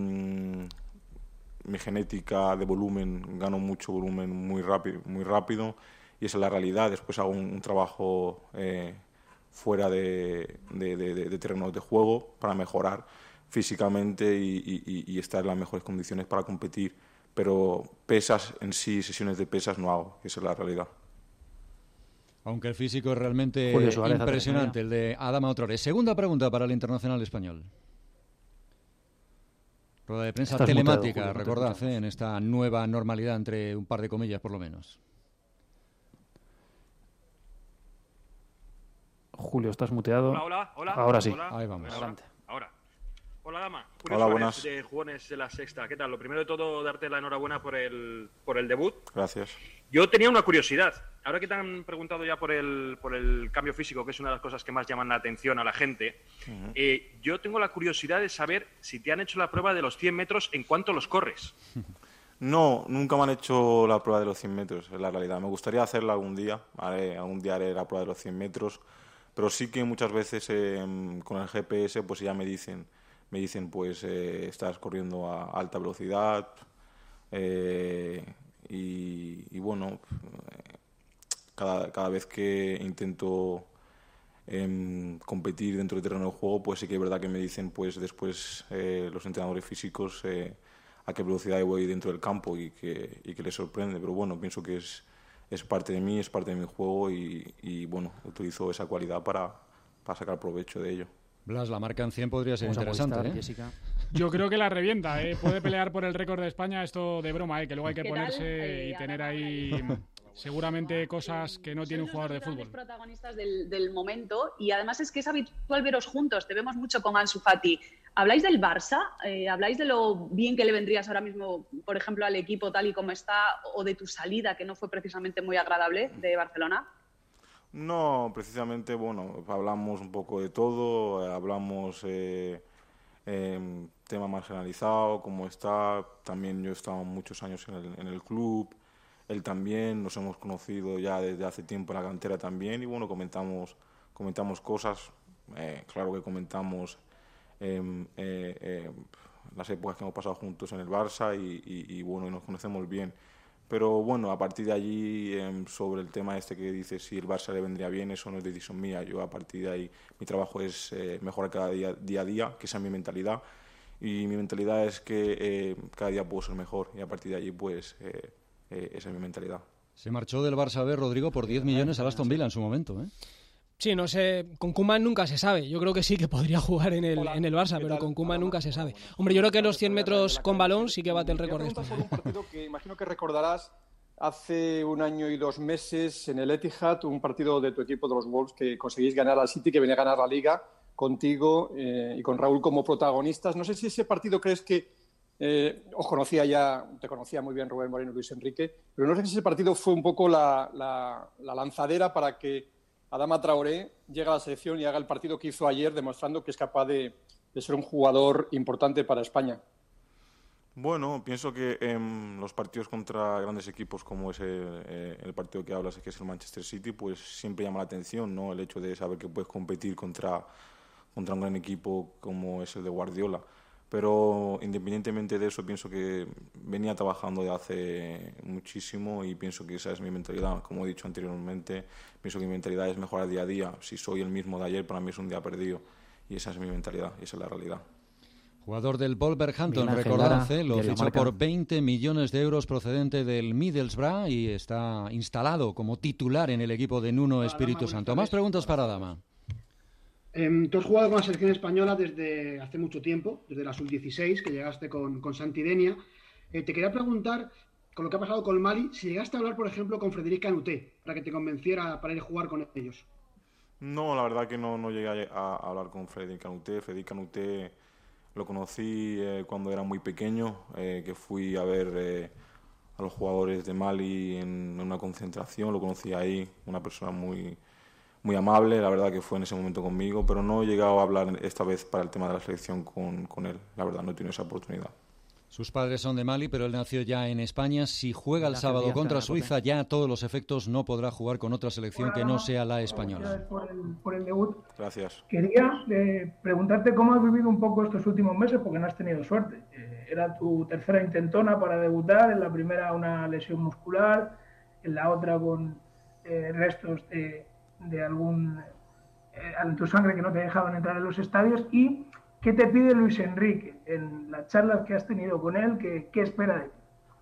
[SPEAKER 23] mi genética de volumen, gano mucho volumen muy rápido y esa es la realidad. Después hago un trabajo fuera de terreno de juego para mejorar físicamente y estar en las mejores condiciones para competir, pero pesas en sí, sesiones de pesas no hago, esa es la realidad.
[SPEAKER 2] Aunque el físico es realmente impresionante, el de Adama Traoré. Segunda pregunta para el internacional español. Rueda de prensa telemática, muteado, recordad, en esta nueva normalidad, entre un par de comillas por lo menos.
[SPEAKER 21] Julio, estás muteado.
[SPEAKER 24] Hola.
[SPEAKER 21] Ahora sí.
[SPEAKER 2] Ahí vamos.
[SPEAKER 24] Adelante. Ahora. Hola, Dama.
[SPEAKER 23] Hola, buenas.
[SPEAKER 24] De Jugones de La Sexta. ¿Qué tal? Lo primero de todo, darte la enhorabuena por el debut.
[SPEAKER 23] Gracias.
[SPEAKER 24] Yo tenía una curiosidad. Ahora que te han preguntado ya por el cambio físico, que es una de las cosas que más llaman la atención a la gente, yo tengo la curiosidad de saber si te han hecho la prueba de los 100 metros, ¿en cuánto los corres?
[SPEAKER 23] No, nunca me han hecho la prueba de los 100 metros, es la realidad. Me gustaría hacerla algún día. Algún día haré la prueba de los 100 metros. Pero sí que muchas veces con el GPS pues ya me dicen pues estás corriendo a alta velocidad y bueno, cada vez que intento competir dentro del terreno de juego, pues sí que es verdad que me dicen pues después los entrenadores físicos a qué velocidad voy dentro del campo y que les sorprende, pero bueno, pienso que es parte de mí, es parte de mi juego y bueno, utilizo esa cualidad para sacar provecho de ello.
[SPEAKER 2] Blas, la marca en 100 podría ser interesante, ¿eh?
[SPEAKER 11] Jessica. Yo creo que la revienta, puede pelear por el récord de España, esto de broma, que luego hay que ponerse y tener ahí seguramente cosas que no tiene un jugador de fútbol.
[SPEAKER 25] Los protagonistas del momento y además es que es habitual veros juntos, te vemos mucho con Ansu Fati. ¿Habláis del Barça? ¿Habláis de lo bien que le vendrías ahora mismo, por ejemplo, al equipo tal y como está o de tu salida, que no fue precisamente muy agradable, de Barcelona?
[SPEAKER 23] No, precisamente, bueno, hablamos un poco de todo, hablamos tema marginalizado, cómo está, también yo he estado muchos años en el club, él también, nos hemos conocido ya desde hace tiempo en la cantera también y bueno, comentamos cosas, claro que comentamos las épocas que hemos pasado juntos en el Barça y bueno, nos conocemos bien. Pero bueno, a partir de allí, sobre el tema este que dice si el Barça le vendría bien, eso no es decisión mía. Yo a partir de ahí, mi trabajo es mejorar cada día a día, que esa es mi mentalidad. Y mi mentalidad es que cada día puedo ser mejor, y a partir de allí, pues, esa es mi mentalidad.
[SPEAKER 2] Se marchó del Barça B, Rodrigo, por 10 millones al Aston Villa en su momento, ¿eh?
[SPEAKER 9] Sí, no sé, con Koeman nunca se sabe. Yo creo que sí que podría jugar en el Barça, pero con Koeman nunca se sabe. Hombre, yo creo que los 100 metros con balón sí que bate el récord de España.
[SPEAKER 4] Por un partido que imagino que recordarás hace 1 año y 2 meses en el Etihad, un partido de tu equipo de los Wolves que conseguís ganar al City, que venía a ganar la Liga contigo y con Raúl como protagonistas. No sé si ese partido crees que te conocía muy bien Rubén Moreno y Luis Enrique, pero no sé si ese partido fue un poco la lanzadera para que Adama Traoré llegue a la selección y haga el partido que hizo ayer, demostrando que es capaz de ser un jugador importante para España.
[SPEAKER 23] Bueno, pienso que los partidos contra grandes equipos como es el partido que hablas, que es el Manchester City, pues siempre llama la atención, ¿no? El hecho de saber que puedes competir contra un gran equipo como es el de Guardiola. Pero independientemente de eso, pienso que venía trabajando de hace muchísimo y pienso que esa es mi mentalidad. Como he dicho anteriormente, pienso que mi mentalidad es mejorar día a día. Si soy el mismo de ayer, para mí es un día perdido. Y esa es mi mentalidad, y esa es la realidad.
[SPEAKER 2] Jugador del Wolverhampton, recordad, lo fichó por 20 millones de euros procedente del Middlesbrough y está instalado como titular en el equipo de Nuno Espíritu Santo. Más preguntas para Adama.
[SPEAKER 5] Tú has jugado con la selección española desde hace mucho tiempo, desde la sub-16, que llegaste con Santi Denia. Te quería preguntar, con lo que ha pasado con Mali, si llegaste a hablar, por ejemplo, con Frédéric Canouté, para que te convenciera para ir a jugar con ellos.
[SPEAKER 23] No, la verdad que no llegué a hablar con Frédéric Canouté. Frédéric Canouté lo conocí cuando era muy pequeño, que fui a ver a los jugadores de Mali en una concentración. Lo conocí ahí, una persona muy amable, la verdad que fue en ese momento conmigo, pero no he llegado a hablar esta vez para el tema de la selección con él. La verdad, no he tenido esa oportunidad.
[SPEAKER 2] Sus padres son de Mali, pero él nació ya en España. Si juega el sábado contra Suiza, ya a todos los efectos no podrá jugar con otra selección que no sea la española.
[SPEAKER 6] Por el debut.
[SPEAKER 23] Gracias.
[SPEAKER 6] Quería preguntarte cómo has vivido un poco estos últimos meses, porque no has tenido suerte. Era tu tercera intentona para debutar, en la primera una lesión muscular, en la otra con restos de algún en tu sangre que no te dejaban entrar en los estadios. ¿Y qué te pide Luis Enrique en las charlas que has tenido con él? ¿Qué espera de ti?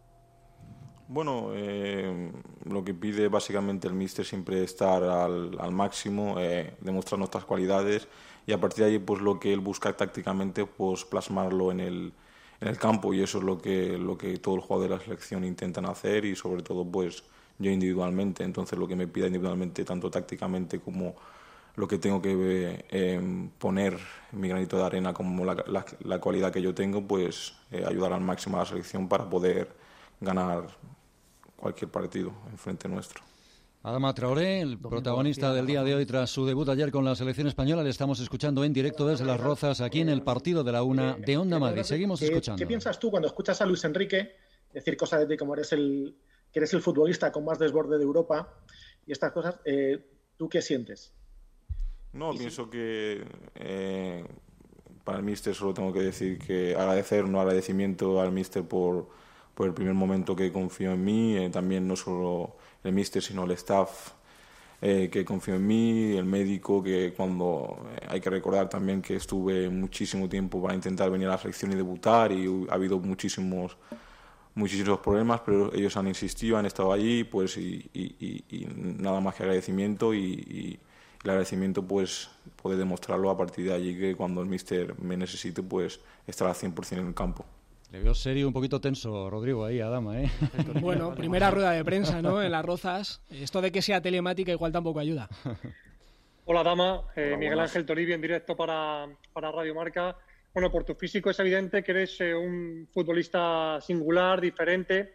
[SPEAKER 23] Bueno, lo que pide básicamente el míster siempre es estar al máximo, demostrar nuestras cualidades, y a partir de ahí pues lo que él busca tácticamente pues plasmarlo en el campo, y eso es lo que todos los jugadores de la selección intentan hacer, y sobre todo pues yo individualmente. Entonces lo que me pida individualmente, tanto tácticamente como lo que tengo que poner mi granito de arena, como la cualidad que yo tengo, pues ayudar al máximo a la selección para poder ganar cualquier partido enfrente nuestro.
[SPEAKER 2] Adama Traoré, el protagonista del día de hoy tras su debut ayer con la selección española, le estamos escuchando en directo desde Las Rozas, aquí en el partido de la una de Onda Madrid. Seguimos escuchando.
[SPEAKER 5] ¿Qué piensas tú cuando escuchas a Luis Enrique decir cosas de ti como que eres el futbolista con más desborde de Europa y estas cosas? ¿Tú qué sientes?
[SPEAKER 23] No, pienso que para el míster solo tengo que decir que agradecer un agradecimiento al míster por el primer momento que confió en mí, también no solo el míster sino el staff que confió en mí, el médico, que cuando hay que recordar también que estuve muchísimo tiempo para intentar venir a la selección y debutar, y ha habido muchísimos problemas, pero ellos han insistido, han estado allí, pues y nada más que agradecimiento, y el agradecimiento pues poder demostrarlo a partir de allí, que cuando el míster me necesite pues estará 100% en el campo.
[SPEAKER 2] Le veo serio, un poquito tenso, Rodrigo, ahí, Adama, ¿eh?
[SPEAKER 9] Bueno, primera rueda de prensa, ¿no?, en Las Rozas. Esto de que sea telemática igual tampoco ayuda.
[SPEAKER 6] Hola, Adama. Miguel Ángel Toribio en directo para Radio Marca. Bueno, por tu físico es evidente que eres un futbolista singular, diferente.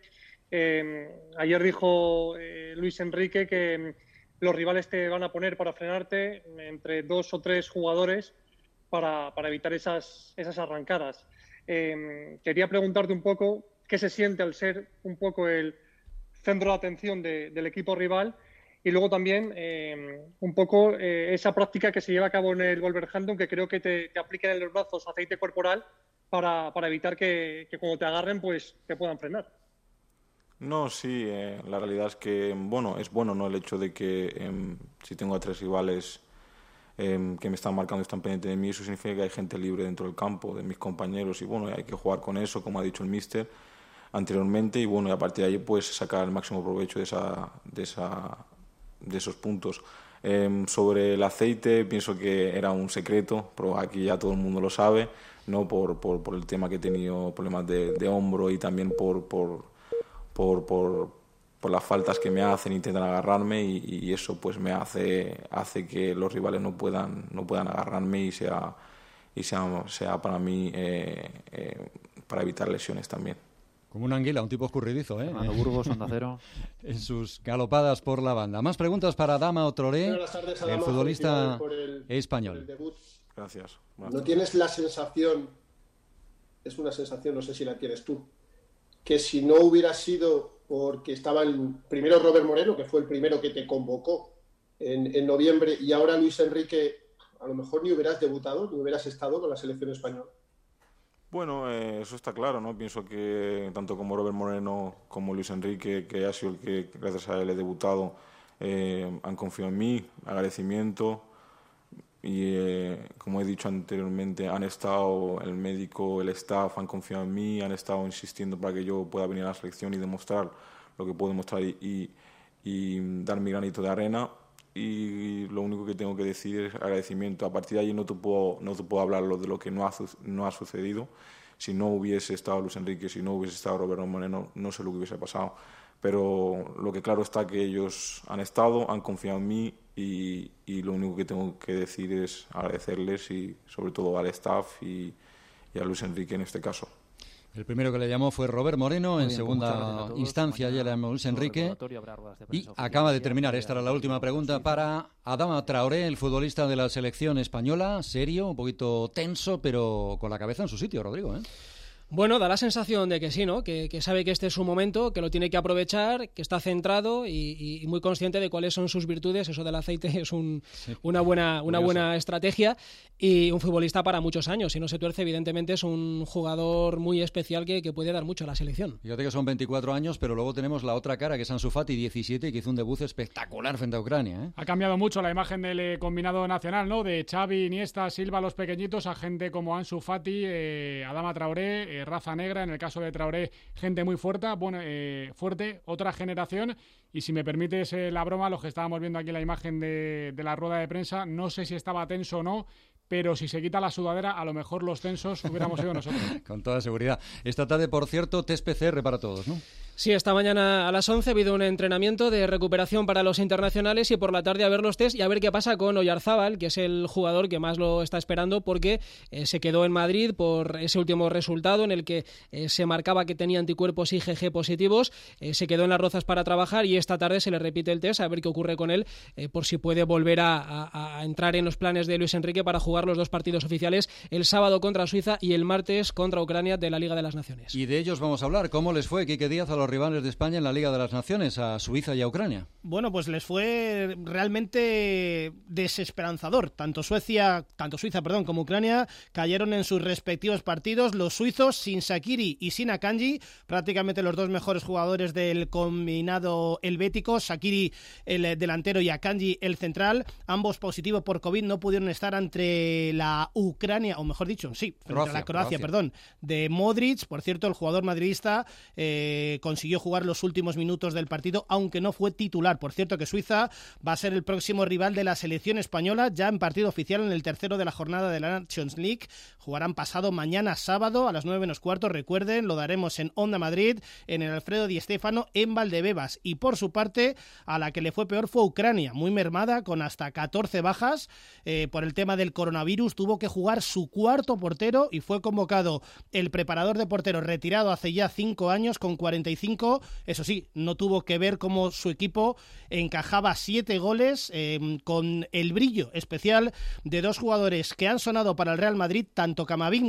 [SPEAKER 6] Ayer dijo Luis Enrique que los rivales te van a poner para frenarte entre 2 o 3 jugadores para evitar esas arrancadas. Quería preguntarte un poco qué se siente al ser un poco el centro de atención del equipo rival, y luego también un poco esa práctica que se lleva a cabo en el Wolverhampton, que creo que te apliquen en los brazos aceite corporal para evitar que cuando te agarren pues te puedan frenar.
[SPEAKER 23] No, sí, la realidad es que, bueno, es bueno, ¿no?, el hecho de que si tengo a 3 rivales que me están marcando, están pendientes de mí, eso significa que hay gente libre dentro del campo, de mis compañeros, y bueno, hay que jugar con eso, como ha dicho el míster anteriormente, y bueno, y a partir de ahí pues sacar el máximo provecho de esos puntos. Sobre el aceite, pienso que era un secreto, pero aquí ya todo el mundo lo sabe, ¿no?, por el tema que he tenido problemas de hombro, y también por las faltas que me hacen, intentan agarrarme, y eso pues me hace que los rivales no puedan agarrarme, y sea para mí para evitar lesiones también.
[SPEAKER 2] Como una anguila, un tipo escurridizo, ¿eh?
[SPEAKER 21] Fernando Burgos, Onda Cero.
[SPEAKER 2] En sus galopadas por la banda. Más preguntas para Adama Traoré, el futbolista español.
[SPEAKER 23] Gracias.
[SPEAKER 3] ¿No tienes la sensación, es una sensación, no sé si la tienes tú, que si no hubiera sido porque estaba primero Robert Moreno, que fue el primero que te convocó en noviembre, y ahora Luis Enrique, a lo mejor ni hubieras debutado, ni hubieras estado con la selección española?
[SPEAKER 23] Bueno, eso está claro, ¿no? Pienso que tanto como Robert Moreno como Luis Enrique, que ha sido el que gracias a él he debutado, han confiado en mí, agradecimiento, y como he dicho anteriormente, han estado el médico, el staff, han confiado en mí, han estado insistiendo para que yo pueda venir a la selección y demostrar lo que puedo demostrar, y dar mi granito de arena. Y lo único que tengo que decir es agradecimiento. A partir de allí no te puedo hablar de lo que no ha sucedido. Si no hubiese estado Luis Enrique, si no hubiese estado Roberto Moreno, no sé lo que hubiese pasado. Pero lo que claro está que ellos han estado, han confiado en mí, y lo único que tengo que decir es agradecerles, y sobre todo al staff y a Luis Enrique en este caso.
[SPEAKER 2] El primero que le llamó fue Robert Moreno, en segunda instancia ya le llamó Luis Enrique, y acaba de terminar. Esta era la última pregunta para Adama Traoré, el futbolista de la selección española. Serio, un poquito tenso, pero con la cabeza en su sitio, Rodrigo, ¿eh?
[SPEAKER 9] Bueno, da la sensación de que sí, ¿no? Que sabe que este es su momento, que lo tiene que aprovechar, que está centrado y muy consciente de cuáles son sus virtudes. Eso del aceite es una buena estrategia, y un futbolista para muchos años. Si no se tuerce, evidentemente es un jugador muy especial que puede dar mucho a la selección.
[SPEAKER 2] Fíjate que son 24 años, pero luego tenemos la otra cara, que es Ansu Fati, 17, que hizo un debut espectacular frente a Ucrania, ¿eh?
[SPEAKER 11] Ha cambiado mucho la imagen del combinado nacional, ¿no? De Xavi, Iniesta, Silva, los pequeñitos, a gente como Ansu Fati, Adama Traoré, raza negra, en el caso de Traoré, gente muy fuerte, otra generación. Y si me permites la broma, los que estábamos viendo aquí la imagen de la rueda de prensa, no sé si estaba tenso o no, pero si se quita la sudadera, a lo mejor los tensos hubiéramos sido nosotros.
[SPEAKER 2] Con toda seguridad. Esta tarde, por cierto, test PCR para todos, ¿no?
[SPEAKER 9] Sí, esta mañana a las 11 ha habido un entrenamiento de recuperación para los internacionales, y por la tarde a ver los test y a ver qué pasa con Oyarzábal, que es el jugador que más lo está esperando, porque se quedó en Madrid por ese último resultado en el que se marcaba que tenía anticuerpos IgG positivos. Se quedó en Las Rozas para trabajar, y esta tarde se le repite el test a ver qué ocurre con él, por si puede volver a entrar en los planes de Luis Enrique para jugar los 2 partidos oficiales, el sábado contra Suiza y el martes contra Ucrania de la Liga de las Naciones.
[SPEAKER 2] Y de ellos vamos a hablar. ¿Cómo les fue, Quique Díaz, a los rivales de España en la Liga de las Naciones, a Suiza y a Ucrania?
[SPEAKER 7] Bueno, pues les fue realmente desesperanzador. Tanto Suiza, como Ucrania cayeron en sus respectivos partidos. Los suizos sin Shaqiri y sin Akanji, prácticamente los 2 mejores jugadores del combinado helvético. Shaqiri, el delantero, y Akanji, el central, ambos positivos por COVID, no pudieron estar ante la Ucrania, o mejor dicho, sí, frente a la Croacia, de Modric. Por cierto, el jugador madridista consiguió jugar los últimos minutos del partido, aunque no fue titular. Por cierto, que Suiza va a ser el próximo rival de la selección española, ya en partido oficial en el tercero de la jornada de la Nations League. Jugarán pasado mañana sábado a las 9:15. Recuerden, lo daremos en Onda Madrid, en el Alfredo Di Stéfano, en Valdebebas. Y por su parte, a la que le fue peor fue Ucrania, muy mermada, con hasta 14 bajas por el tema del coronavirus. Tuvo que jugar su cuarto portero y fue convocado el preparador de porteros retirado hace ya 5 años, con 45. Eso sí, no tuvo que ver cómo su equipo encajaba 7 goles, con el brillo especial de 2 jugadores que han sonado para el Real Madrid, tanto Camavinga,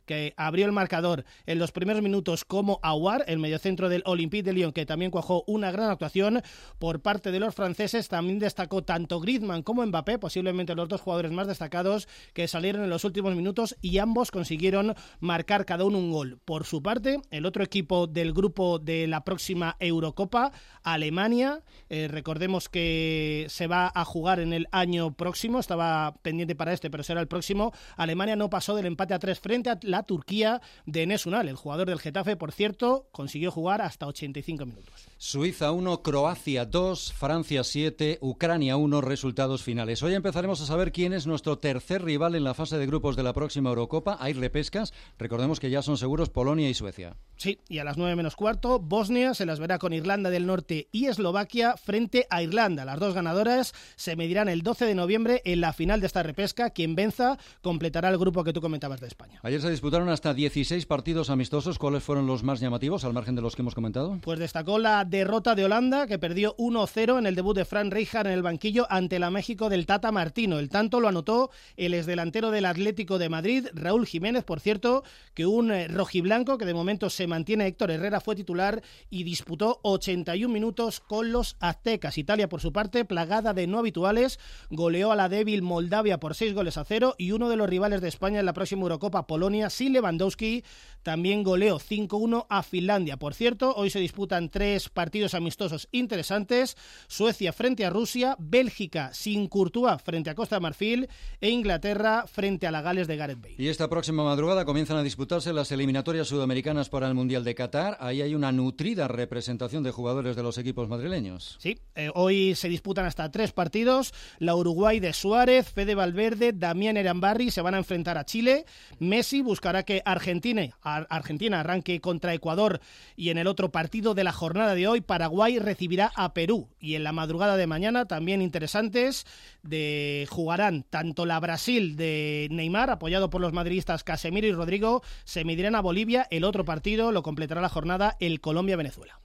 [SPEAKER 7] que abrió el marcador en los primeros minutos como Aouar, el mediocentro del Olympique de Lyon, que también cuajó una gran actuación por parte de los franceses. También destacó tanto Griezmann como Mbappé, posiblemente los dos jugadores más destacados que salieron en los últimos minutos, y ambos consiguieron marcar cada uno un gol. Por su parte, el otro equipo del grupo de la próxima Eurocopa, Alemania, recordemos que se va a jugar en el año próximo, estaba pendiente para pero será el próximo. Alemania no pasó del empate a 3 frente a la Turquía de Enes Ünal, el jugador del Getafe, por cierto, consiguió jugar hasta 85 minutos.
[SPEAKER 2] Suiza 1, Croacia 2, Francia 7, Ucrania 1, resultados finales. Hoy empezaremos a saber quién es nuestro tercer rival en la fase de grupos de la próxima Eurocopa. Hay repescas, recordemos que ya son seguros Polonia y Suecia.
[SPEAKER 7] Sí, y a las 9:15, Bosnia se las verá con Irlanda del Norte y Eslovaquia frente a Irlanda. Las dos ganadoras se medirán el 12 de noviembre en la final de esta repesca. Quien venza completará el grupo que tú comentabas de España.
[SPEAKER 2] Ayer se disputaron hasta 16 partidos amistosos. ¿Cuáles fueron los más llamativos, al margen de los que hemos comentado?
[SPEAKER 7] Pues destacó la derrota de Holanda, que perdió 1-0 en el debut de Frank Rijkaard en el banquillo ante la México del Tata Martino. El tanto lo anotó el exdelantero del Atlético de Madrid, Raúl Jiménez. Por cierto, que un rojiblanco, que de momento se mantiene, Héctor Herrera, fue titular y disputó 81 minutos con los aztecas. Italia, por su parte, plagada de no habituales, goleó a la débil Moldavia por 6-0, y uno de los rivales de España en la próxima Eurocopa, Polonia, sin Lewandowski, también goleó 5-1 a Finlandia. Por cierto, hoy se disputan 3 partidos amistosos interesantes: Suecia frente a Rusia, Bélgica sin Courtois frente a Costa de Marfil e Inglaterra frente a la Gales de Gareth Bale.
[SPEAKER 2] Y esta próxima madrugada comienzan a disputarse las eliminatorias sudamericanas para el Mundial de Qatar. Ahí hay una nutrida representación de jugadores de los equipos madrileños.
[SPEAKER 7] Sí, hoy se disputan hasta 3 partidos. La Uruguay de Suárez, Fede Valverde, Damián Erambarri se van a enfrentar a Chile. Messi buscará que Argentina arranque contra Ecuador, y en el otro partido de la jornada de hoy, Paraguay recibirá a Perú. Y en la madrugada de mañana, también interesantes, jugarán tanto la Brasil de Neymar, apoyado por los madridistas Casemiro y Rodrigo, se medirán a Bolivia. El otro partido lo completará la jornada el Colombia-Venezuela.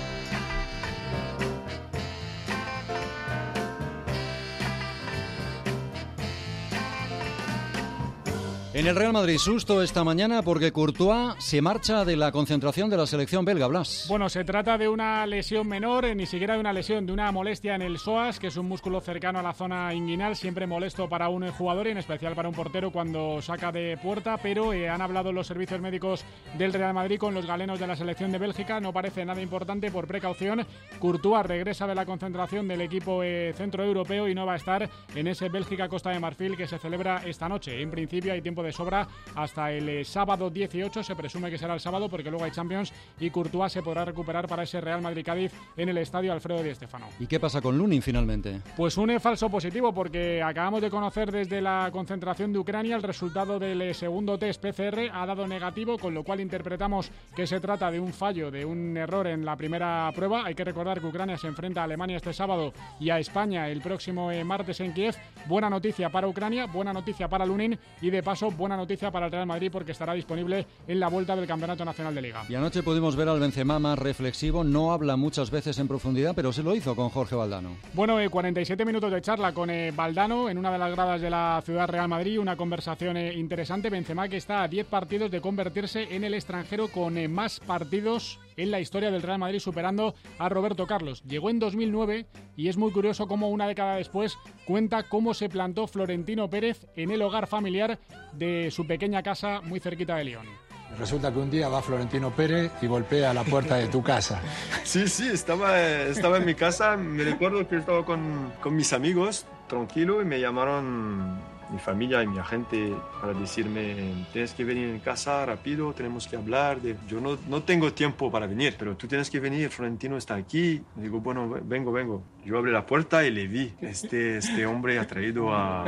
[SPEAKER 2] En el Real Madrid, susto esta mañana porque Courtois se marcha de la concentración de la selección belga, Blas.
[SPEAKER 11] Bueno, se trata de una lesión menor, ni siquiera de una lesión, de una molestia en el psoas, que es un músculo cercano a la zona inguinal, siempre molesto para un jugador y en especial para un portero cuando saca de puerta, pero han hablado los servicios médicos del Real Madrid con los galenos de la selección de Bélgica, no parece nada importante. Por precaución, Courtois regresa de la concentración del equipo centroeuropeo y no va a estar en ese Bélgica-Costa de Marfil que se celebra esta noche. En principio hay tiempo de sobra hasta el sábado 18, se presume que será el sábado porque luego hay Champions y Courtois se podrá recuperar para ese Real Madrid-Cádiz en el estadio Alfredo Di Stéfano.
[SPEAKER 2] ¿Y qué pasa con Lunin finalmente?
[SPEAKER 11] Pues un falso positivo, porque acabamos de conocer desde la concentración de Ucrania el resultado del segundo test PCR, ha dado negativo, con lo cual interpretamos que se trata de un fallo, de un error en la primera prueba. Hay que recordar que Ucrania se enfrenta a Alemania este sábado y a España el próximo martes en Kiev. Buena noticia para Ucrania, buena noticia para Lunin y de paso buena noticia para el Real Madrid porque estará disponible en la vuelta del Campeonato Nacional de Liga.
[SPEAKER 2] Y anoche pudimos ver al Benzema más reflexivo, no habla muchas veces en profundidad, pero se lo hizo con Jorge Valdano.
[SPEAKER 11] Bueno, 47 minutos de charla con Valdano en una de las gradas de la Ciudad Real Madrid, una conversación interesante. Benzema, que está a 10 partidos de convertirse en el extranjero con más partidos en la historia del Real Madrid, superando a Roberto Carlos. Llegó en 2009 y es muy curioso cómo una década después cuenta cómo se plantó Florentino Pérez en el hogar familiar de su pequeña casa muy cerquita de Lyon.
[SPEAKER 8] Resulta que un día va Florentino Pérez y golpea la puerta de tu casa.
[SPEAKER 10] Sí, estaba en mi casa. Me recuerdo que estaba con mis amigos, tranquilo, y me llamaron mi familia y mi agente para decirme: tienes que venir en casa rápido, tenemos que hablar. Yo no tengo tiempo para venir, pero tú tienes que venir, Florentino está aquí. Digo, bueno, vengo. Yo abrí la puerta y le vi. Este hombre ha traído a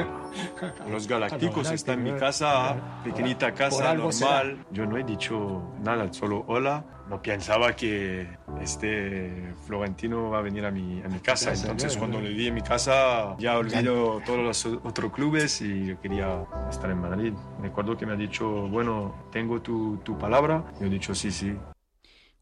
[SPEAKER 10] los Galácticos, está en mi casa, pequeñita casa, normal. Yo no he dicho nada, solo hola. No pensaba que Florentino va a venir a mi casa. Entonces, cuando le vi en mi casa, ya olvido todos los otros clubes y yo quería estar en Madrid. Recuerdo que me ha dicho, bueno, tengo tu palabra. Yo he dicho sí.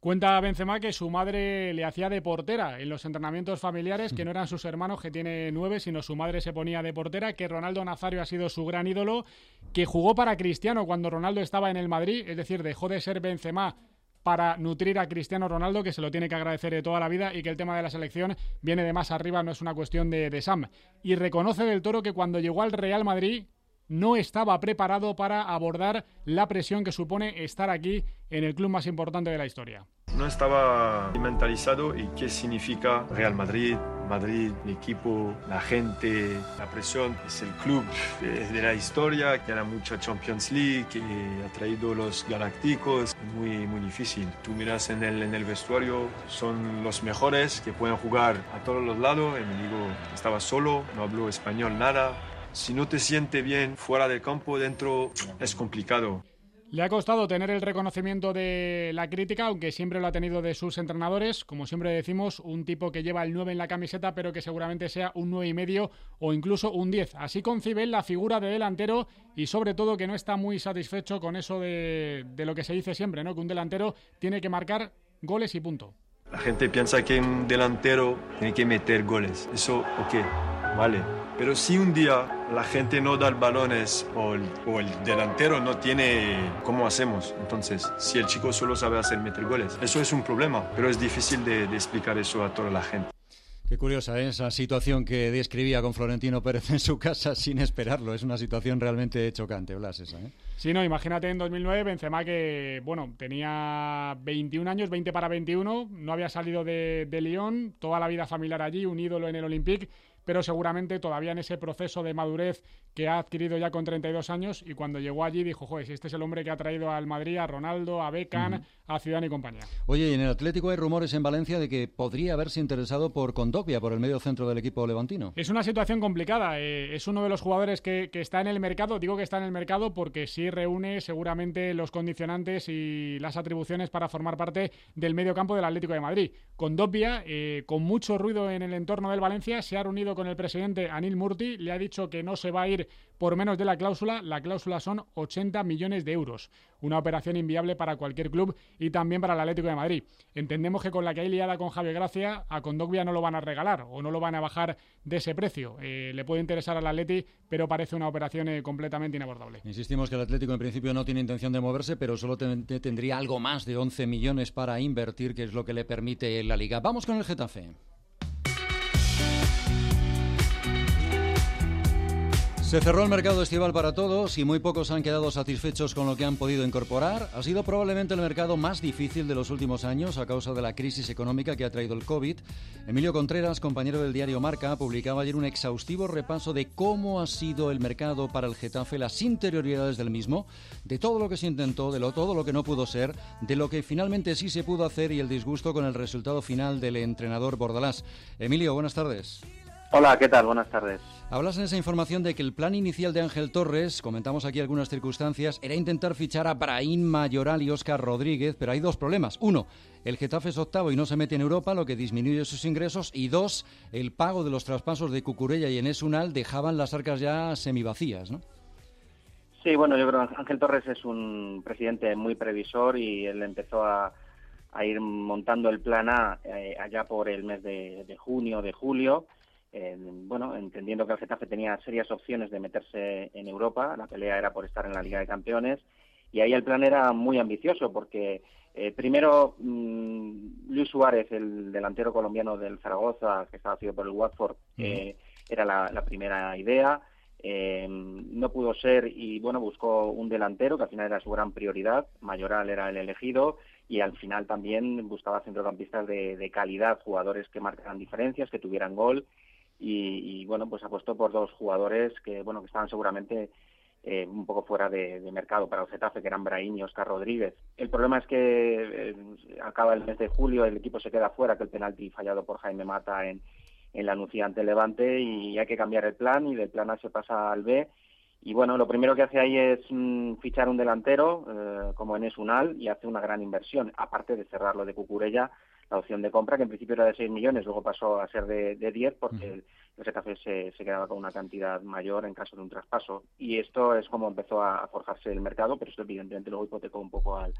[SPEAKER 11] Cuenta Benzema que su madre le hacía de portera en los entrenamientos familiares, que no eran sus hermanos, que tiene 9, sino su madre se ponía de portera, que Ronaldo Nazario ha sido su gran ídolo, que jugó para Cristiano cuando Ronaldo estaba en el Madrid, es decir, dejó de ser Benzema para nutrir a Cristiano Ronaldo, que se lo tiene que agradecer de toda la vida, y que el tema de la selección viene de más arriba, no es una cuestión de Sam. Y reconoce del Toro que cuando llegó al Real Madrid no estaba preparado para abordar la presión que supone estar aquí en el club más importante de la historia.
[SPEAKER 10] No estaba mentalizado y qué significa Real Madrid, el equipo, la gente, la presión. Es el club de la historia, que era mucha Champions League, que ha traído los galácticos. Muy, muy difícil. Tú miras en el vestuario, son los mejores que pueden jugar a todos los lados. Y me digo, estaba solo, no hablo español nada. Si no te sientes bien fuera del campo, dentro es complicado.
[SPEAKER 11] Le ha costado tener el reconocimiento de la crítica, aunque siempre lo ha tenido de sus entrenadores. Como siempre decimos, un tipo que lleva el 9 en la camiseta, pero que seguramente sea un 9,5 o incluso un 10. Así concibe la figura de delantero y sobre todo que no está muy satisfecho con eso de lo que se dice siempre, ¿no? Que un delantero tiene que marcar goles y punto.
[SPEAKER 10] La gente piensa que un delantero tiene que meter goles. Eso, ok, vale. Pero si un día la gente no da balones o el delantero no tiene, ¿cómo hacemos? Entonces, si el chico solo sabe meter goles, eso es un problema. Pero es difícil de explicar eso a toda la gente.
[SPEAKER 2] Qué curiosa esa situación que describía con Florentino Pérez en su casa sin esperarlo. Es una situación realmente chocante, Blas, esa, ¿eh?
[SPEAKER 11] Sí, no, imagínate en 2009 Benzema que, bueno, tenía 21 años, 20 para 21, no había salido de Lyon, toda la vida familiar allí, un ídolo en el Olympique, pero seguramente todavía en ese proceso de madurez que ha adquirido ya con 32 años, y cuando llegó allí dijo, joder, si este es el hombre que ha traído al Madrid, a Ronaldo, a Beckham, a Zidane y compañía.
[SPEAKER 2] Oye, y en el Atlético hay rumores en Valencia de que podría haberse interesado por Kondogbia, por el medio centro del equipo levantino.
[SPEAKER 11] Es una situación complicada, es uno de los jugadores que está en el mercado, digo que está en el mercado porque sí reúne seguramente los condicionantes y las atribuciones para formar parte del medio campo del Atlético de Madrid. Kondogbia, con mucho ruido en el entorno del Valencia, se ha reunido con el presidente Anil Murti, le ha dicho que no se va a ir por menos de la cláusula son 80 millones de euros, una operación inviable para cualquier club y también para el Atlético de Madrid. Entendemos que con la que hay liada con Javi Gracia, a Kondogbia no lo van a regalar o no lo van a bajar de ese precio. Le puede interesar al Atleti, pero parece una operación completamente inabordable.
[SPEAKER 2] Insistimos que el Atlético en principio no tiene intención de moverse, pero solo tendría algo más de 11 millones para invertir, que es lo que le permite la Liga. Vamos con el Getafe. Se cerró el mercado estival para todos y muy pocos han quedado satisfechos con lo que han podido incorporar. Ha sido probablemente el mercado más difícil de los últimos años a causa de la crisis económica que ha traído el COVID. Emilio Contreras, compañero del diario Marca, publicaba ayer un exhaustivo repaso de cómo ha sido el mercado para el Getafe, las interioridades del mismo, de todo lo que se intentó, todo lo que no pudo ser, de lo que finalmente sí se pudo hacer y el disgusto con el resultado final del entrenador Bordalás. Emilio, buenas tardes.
[SPEAKER 12] Hola, ¿qué tal? Buenas tardes.
[SPEAKER 2] Hablas en esa información de que el plan inicial de Ángel Torres, comentamos aquí algunas circunstancias, era intentar fichar a Brahim Mayoral y Óscar Rodríguez, pero hay dos problemas. Uno, el Getafe es octavo y no se mete en Europa, lo que disminuye sus ingresos. Y dos, el pago de los traspasos de Cucurella y Enes Unal dejaban las arcas ya semivacías, ¿no?
[SPEAKER 12] Sí, bueno, yo creo que Ángel Torres es un presidente muy previsor y él empezó a ir montando el plan A allá por el mes de junio, de julio. Bueno, entendiendo que el Getafe tenía serias opciones de meterse en Europa, la pelea era por estar en la Liga de Campeones, y ahí el plan era muy ambicioso porque primero Luis Suárez, el delantero colombiano del Zaragoza, que estaba cedido por el Watford, era la primera idea, no pudo ser y bueno, buscó un delantero que al final era su gran prioridad, Mayoral era el elegido, y al final también buscaba centrocampistas de calidad, jugadores que marcaran diferencias, que tuvieran gol. Y bueno, pues apostó por dos jugadores que bueno, que estaban seguramente un poco fuera de mercado para el Getafe, que eran Brahim y Óscar Rodríguez. El problema es que acaba el mes de julio, el equipo se queda fuera, que el penalti fallado por Jaime Mata en la Nucía ante Levante, y hay que cambiar el plan, y del plan A se pasa al B. Y bueno, lo primero que hace ahí es fichar un delantero como Enes Unal, y hace una gran inversión, aparte de cerrar lo de Cucurella, la opción de compra, que en principio era de 6 millones, luego pasó a ser de 10, porque el Getafe se quedaba con una cantidad mayor en caso de un traspaso. Y esto es como empezó a forjarse el mercado, pero esto evidentemente luego hipotecó un poco al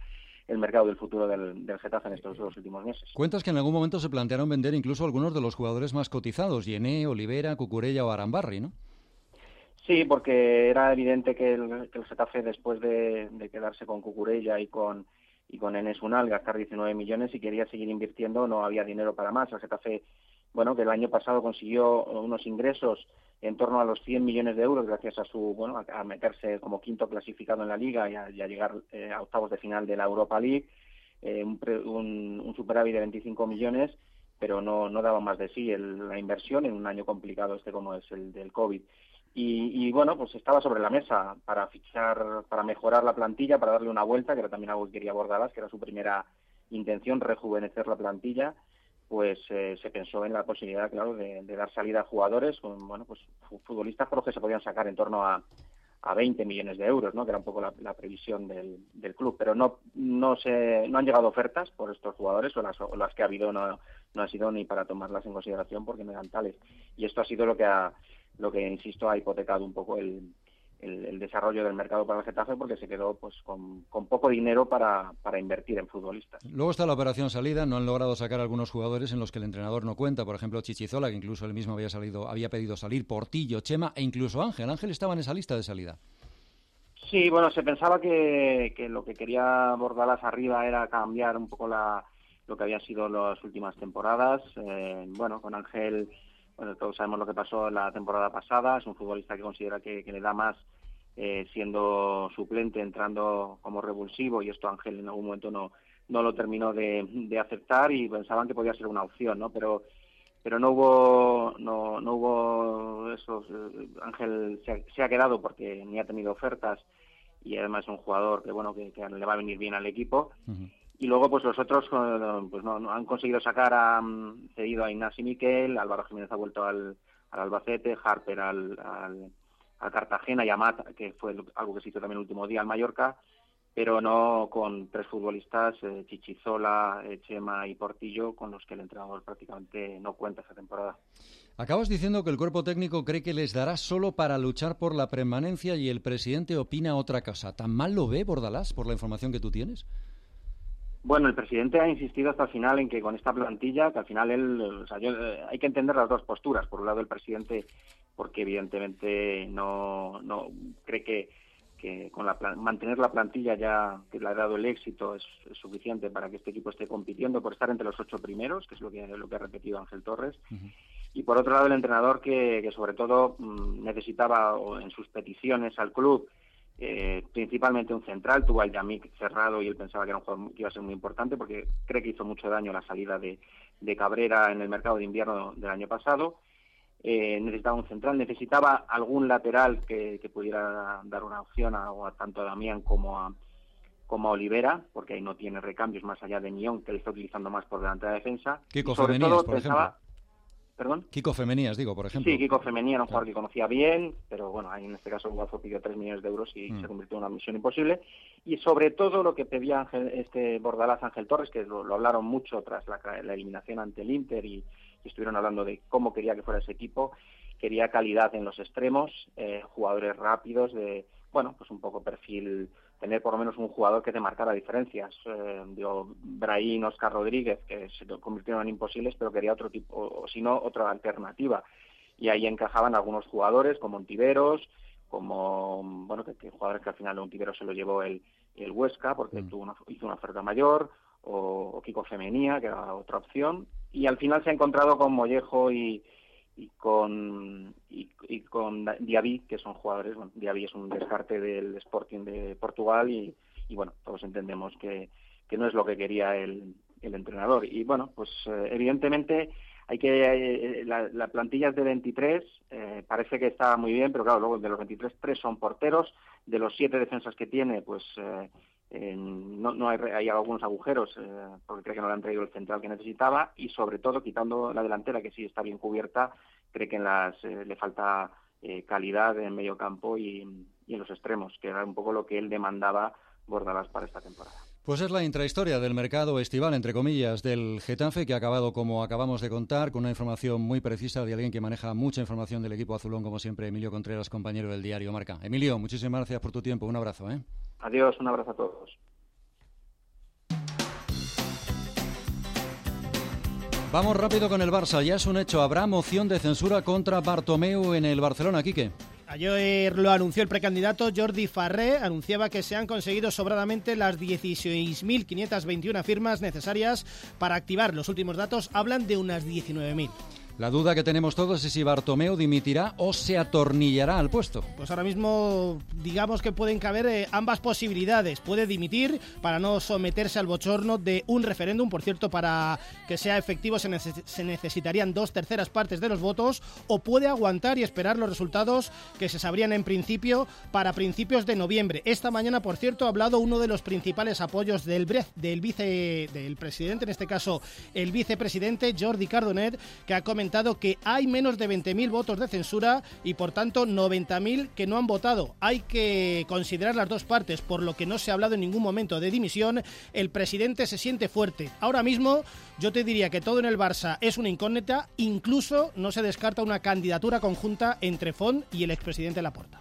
[SPEAKER 12] el mercado del futuro del Getafe en estos 2 últimos meses.
[SPEAKER 2] Cuentas que en algún momento se plantearon vender incluso algunos de los jugadores más cotizados, Yené, Olivera, Cucurella o Arambarri, ¿no?
[SPEAKER 12] Sí, porque era evidente que el Getafe, después de quedarse con Cucurella y con Enes Unal, gastar 19 millones y quería seguir invirtiendo, no había dinero para más. El Getafe, bueno, que el año pasado consiguió unos ingresos en torno a los 100 millones de euros gracias a a meterse como quinto clasificado en la Liga y a llegar a octavos de final de la Europa League, un superávit de 25 millones, pero no daba más de sí la inversión en un año complicado como es el del COVID. Y bueno, pues estaba sobre la mesa para fichar, para mejorar la plantilla, para darle una vuelta, que era también algo que quería Bordalas, que era su primera intención, rejuvenecer la plantilla. Pues se pensó en la posibilidad, claro, de dar salida a jugadores, pues futbolistas por los que se podían sacar en torno a 20 millones de euros, ¿no? Que era un poco la previsión del club. Pero no han llegado ofertas por estos jugadores, o las que ha habido no han sido ni para tomarlas en consideración porque no eran tales. Y esto ha sido lo que insisto, ha hipotecado un poco el desarrollo del mercado para el Getafe, porque se quedó pues con poco dinero para invertir en futbolistas.
[SPEAKER 2] Luego está la operación salida. No han logrado sacar algunos jugadores en los que el entrenador no cuenta, por ejemplo Chichizola, que incluso él mismo había pedido salir, Portillo, Chema e incluso Ángel estaba en esa lista de salida.
[SPEAKER 12] Sí, bueno, se pensaba que lo que quería Bordalas arriba era cambiar un poco lo que había sido las últimas temporadas. Con Ángel, bueno, todos sabemos lo que pasó la temporada pasada. Es un futbolista que considera que le da más siendo suplente, entrando como revulsivo, y esto Ángel en algún momento no lo terminó de aceptar y pensaban que podía ser una opción, ¿no? Pero no hubo esos. Ángel se ha quedado porque ni ha tenido ofertas y además es un jugador que le va a venir bien al equipo. Uh-huh. Y luego pues los otros pues no han conseguido sacar, cedido a Ignasi Miquel, Álvaro Jiménez ha vuelto al Albacete, Harper al Cartagena y Amat, que fue algo que se hizo también el último día al Mallorca, pero no con 3 futbolistas, Chichizola, Chema y Portillo, con los que el entrenador prácticamente no cuenta esta temporada.
[SPEAKER 2] Acabas diciendo que el cuerpo técnico cree que les dará solo para luchar por la permanencia y el presidente opina otra cosa. ¿Tan mal lo ve Bordalas por la información que tú tienes?
[SPEAKER 12] Bueno, el presidente ha insistido hasta el final en que con esta plantilla, que al final hay que entender las dos posturas. Por un lado, el presidente, porque evidentemente no cree que con mantener la plantilla ya que le ha dado el éxito es suficiente para que este equipo esté compitiendo por estar entre los 8 primeros, que es lo que ha repetido Ángel Torres. Uh-huh. Y por otro lado, el entrenador que sobre todo necesitaba, o en sus peticiones al club, principalmente un central. Tuvo al Yamik cerrado y él pensaba que era un jugador que iba a ser muy importante porque cree que hizo mucho daño la salida de Cabrera en el mercado de invierno del año pasado. Necesitaba un central, necesitaba algún lateral que pudiera dar una opción tanto a Damián como a Olivera, porque ahí no tiene recambios más allá de Nión, que le está utilizando más por delante de la defensa.
[SPEAKER 2] Kiko Femenías, por ejemplo.
[SPEAKER 12] ¿Perdón?
[SPEAKER 2] Kiko Femenías, por ejemplo.
[SPEAKER 12] Sí, Kiko Femenías era un jugador que conocía bien, pero bueno, ahí en este caso el Guazo pidió 3 millones de euros y se convirtió en una misión imposible. Y sobre todo lo que pedía Bordalas Ángel Torres, que lo hablaron mucho tras la eliminación ante el Inter y estuvieron hablando de cómo quería que fuera ese equipo. Quería calidad en los extremos, jugadores rápidos, pues un poco perfil, tener por lo menos un jugador que te marcara diferencias. Brahim, Óscar Rodríguez, que se convirtieron en imposibles, pero quería otro tipo, o si no, otra alternativa. Y ahí encajaban algunos jugadores, como Ontiveros, que jugadores que al final Ontiveros se lo llevó el Huesca, porque hizo una oferta mayor, o Kiko Femenía, que era otra opción. Y al final se ha encontrado con Mollejo y con Diaby, que son jugadores. Diaby es un descarte del Sporting de Portugal y todos entendemos que no es lo que quería el entrenador. Y evidentemente la plantilla es de 23, parece que está muy bien, pero claro, luego de los 23, 3 son porteros. De los 7 defensas que tiene, no hay algunos agujeros, porque cree que no le han traído el central que necesitaba, y sobre todo, quitando la delantera, que sí está bien cubierta, cree que le falta calidad en medio campo y en los extremos, que era un poco lo que él demandaba Bordalas para esta temporada.
[SPEAKER 2] Pues es la intrahistoria del mercado estival, entre comillas, del Getafe, que ha acabado como acabamos de contar, con una información muy precisa de alguien que maneja mucha información del equipo azulón, como siempre, Emilio Contreras, compañero del diario Marca. Emilio, muchísimas gracias por tu tiempo. Un abrazo.
[SPEAKER 12] Adiós, un abrazo a todos.
[SPEAKER 2] Vamos rápido con el Barça. Ya es un hecho. Habrá moción de censura contra Bartomeu en el Barcelona, Quique.
[SPEAKER 7] Ayer lo anunció el precandidato Jordi Farré, anunciaba que se han conseguido sobradamente las 16.521 firmas necesarias para activar. Los últimos datos hablan de unas 19.000.
[SPEAKER 2] La duda que tenemos todos es si Bartomeu dimitirá o se atornillará al puesto.
[SPEAKER 7] Pues ahora mismo digamos que pueden caber ambas posibilidades. Puede dimitir para no someterse al bochorno de un referéndum. Por cierto, para que sea efectivo se necesitarían 2/3 partes de los votos, o puede aguantar y esperar los resultados que se sabrían en principio para principios de noviembre. Esta mañana, por cierto, ha hablado uno de los principales apoyos del presidente, en este caso el vicepresidente Jordi Cardonet, que ha comentado que hay menos de 20.000 votos de censura y por tanto 90.000 que no han votado. Hay que considerar las dos partes, por lo que no se ha hablado en ningún momento de dimisión. El presidente se siente fuerte. Ahora mismo yo te diría que todo en el Barça es una incógnita, incluso no se descarta una candidatura conjunta entre Font y el expresidente Laporta.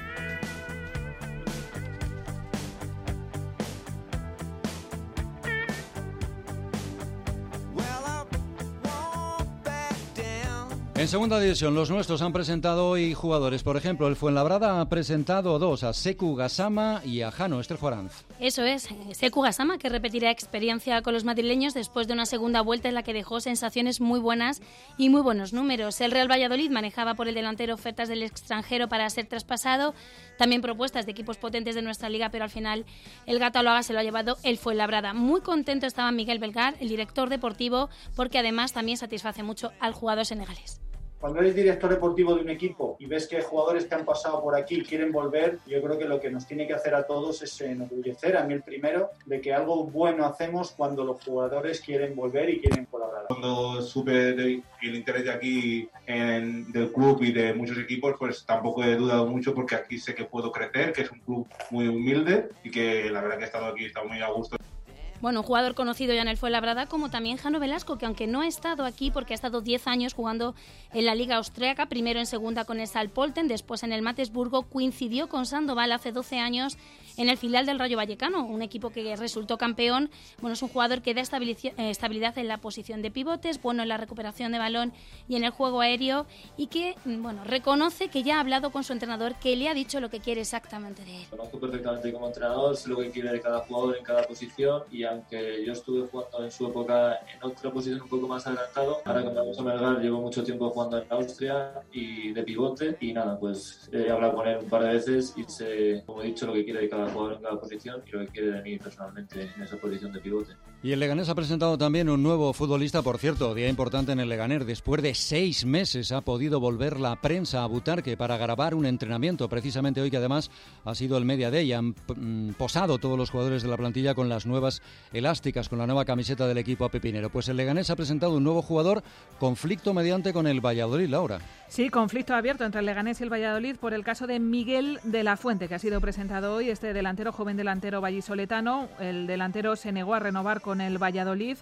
[SPEAKER 2] En segunda división, los nuestros han presentado hoy jugadores. Por ejemplo, el Fuenlabrada ha presentado 2, a Sekou Gassama y a Jano Esther Juaranz.
[SPEAKER 1] Eso es, Sekou Gassama, que repetirá experiencia con los madrileños después de una segunda vuelta en la que dejó sensaciones muy buenas y muy buenos números. El Real Valladolid manejaba por el delantero ofertas del extranjero para ser traspasado, también propuestas de equipos potentes de nuestra liga, pero al final el gato al se lo ha llevado el Fuenlabrada. Muy contento estaba Miguel Belgar, el director deportivo, porque además también satisface mucho al jugador senegalés.
[SPEAKER 13] Cuando eres director deportivo de un equipo y ves que jugadores que han pasado por aquí quieren volver, yo creo que lo que nos tiene que hacer a todos es enorgullecer, a mí el primero, de que algo bueno hacemos cuando los jugadores quieren volver y quieren colaborar.
[SPEAKER 14] Cuando supe el interés de aquí del club y de muchos equipos, pues tampoco he dudado mucho, porque aquí sé que puedo crecer, que es un club muy humilde y que la verdad que he estado aquí, he estado muy a gusto.
[SPEAKER 1] Bueno, un jugador conocido ya en el Fuenlabrada, como también Jano Velasco, que aunque no ha estado aquí porque ha estado 10 años jugando en la Liga Austriaca, primero en segunda con el Salpolten, después en el Matesburgo, coincidió con Sandoval hace 12 años en el filial del Rayo Vallecano, un equipo que resultó campeón. Bueno, es un jugador que da estabilidad en la posición de pivotes, bueno en la recuperación de balón y en el juego aéreo, y que, bueno, reconoce que ya ha hablado con su entrenador, que le ha dicho lo que quiere exactamente de él.
[SPEAKER 15] Conozco perfectamente como entrenador, sé lo que quiere de cada jugador en cada posición, y aunque yo estuve jugando en su época en otra posición un poco más adelantado, ahora cuando vamos a Melgar llevo mucho tiempo jugando en Austria y de pivote, y nada, pues he hablado con él un par de veces y sé, como he dicho, lo que quiere de cada jugador en cada posición y lo que quiere de mí personalmente en esa posición de pivote.
[SPEAKER 2] Y el Leganés ha presentado también un nuevo futbolista, por cierto, día importante en el Leganés. Después de 6 meses ha podido volver la prensa a Butarque para grabar un entrenamiento, precisamente hoy, que además ha sido el Media Day. Han posado todos los jugadores de la plantilla con las nuevas elásticas, con la nueva camiseta del equipo pepinero. Pues el Leganés ha presentado un nuevo jugador, conflicto mediante con el Valladolid, Laura.
[SPEAKER 16] Sí, conflicto abierto entre el Leganés y el Valladolid por el caso de Miguel de la Fuente, que ha sido presentado hoy. Este delantero, joven delantero vallisoletano, el delantero se negó a renovar con el Valladolid.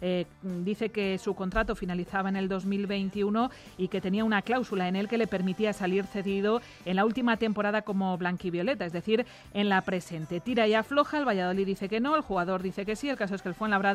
[SPEAKER 16] Dice que su contrato finalizaba en el 2021 y que tenía una cláusula en él que le permitía salir cedido en la última temporada como blanquivioleta, es decir, en la presente. Tira y afloja, el Valladolid dice que no, el jugador dice que sí. El caso es que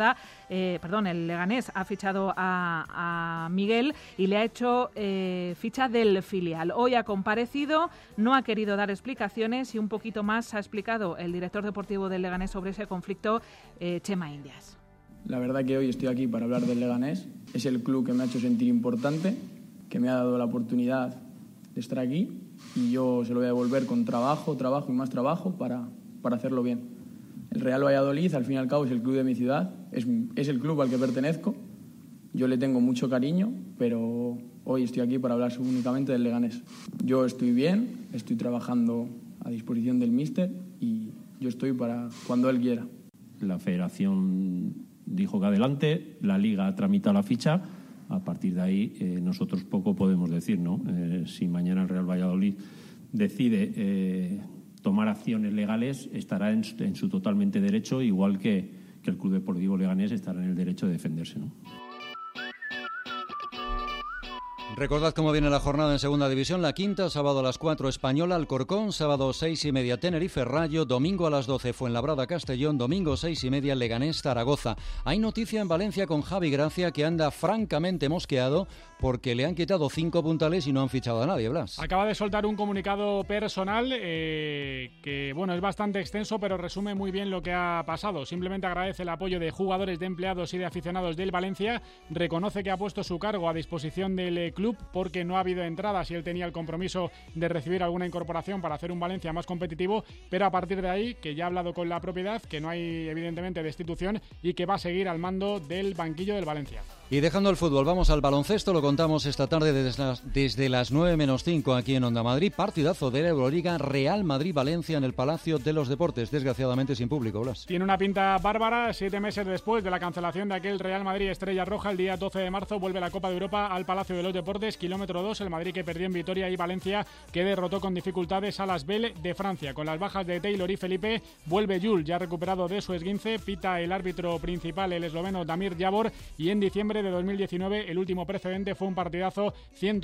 [SPEAKER 16] el Leganés ha fichado a Miguel y le ha hecho ficha del filial. Hoy ha comparecido, no ha querido dar explicaciones y un poquito más ha explicado el director deportivo del Leganés sobre ese conflicto, Chema Indias.
[SPEAKER 26] La verdad que hoy estoy aquí para hablar del Leganés. Es el club que me ha hecho sentir importante, que me ha dado la oportunidad de estar aquí, y yo se lo voy a devolver con trabajo y más trabajo para hacerlo bien. El Real Valladolid, al fin y al cabo, es el club de mi ciudad, es el club al que pertenezco. Yo le tengo mucho cariño, pero hoy estoy aquí para hablar únicamente del Leganés. Yo estoy bien, estoy trabajando a disposición del míster y yo estoy para cuando él quiera.
[SPEAKER 27] La federación dijo que adelante, la liga ha tramitado la ficha. A partir de ahí nosotros poco podemos decir, ¿no? Si mañana el Real Valladolid decide tomar acciones legales, estará en su totalmente derecho, igual que el Club Deportivo Leganés estará en el derecho de defenderse, ¿no?
[SPEAKER 2] Recordad cómo viene la jornada en Segunda División. La quinta, sábado a las 4 Española, Alcorcón, sábado 6:30 Tenerife Rayo, domingo a las 12 Fuenlabrada Castellón, domingo 6:30 Leganés Zaragoza. Hay noticia en Valencia con Javi Gracia, que anda francamente mosqueado porque le han quitado 5 puntales y no han fichado a nadie, Blas.
[SPEAKER 11] Acaba de soltar un comunicado personal que, bueno, es bastante extenso, pero resume muy bien lo que ha pasado. Simplemente agradece el apoyo de jugadores, de empleados y de aficionados del Valencia. Reconoce que ha puesto su cargo a disposición del club porque no ha habido entradas y él tenía el compromiso de recibir alguna incorporación para hacer un Valencia más competitivo, pero a partir de ahí, que ya ha hablado con la propiedad, que no hay evidentemente destitución y que va a seguir al mando del banquillo del Valencia.
[SPEAKER 2] Y dejando el fútbol, vamos al baloncesto. Lo contamos esta tarde desde las 9:05 aquí en Onda Madrid. Partidazo de la Euroliga, Real Madrid-Valencia en el Palacio de los Deportes. Desgraciadamente sin público, Blas.
[SPEAKER 11] Tiene una pinta bárbara. 7 meses después de la cancelación de aquel Real Madrid-Estrella Roja, el día 12 de marzo vuelve la Copa de Europa al Palacio de los Deportes. Kilómetro 2, el Madrid que perdió en Vitoria y Valencia que derrotó con dificultades a las Bell de Francia. Con las bajas de Taylor y Felipe, vuelve Jules, ya recuperado de su esguince. Pita el árbitro principal, el esloveno Damir Javor, y en diciembre de 2019 el último precedente fue un partidazo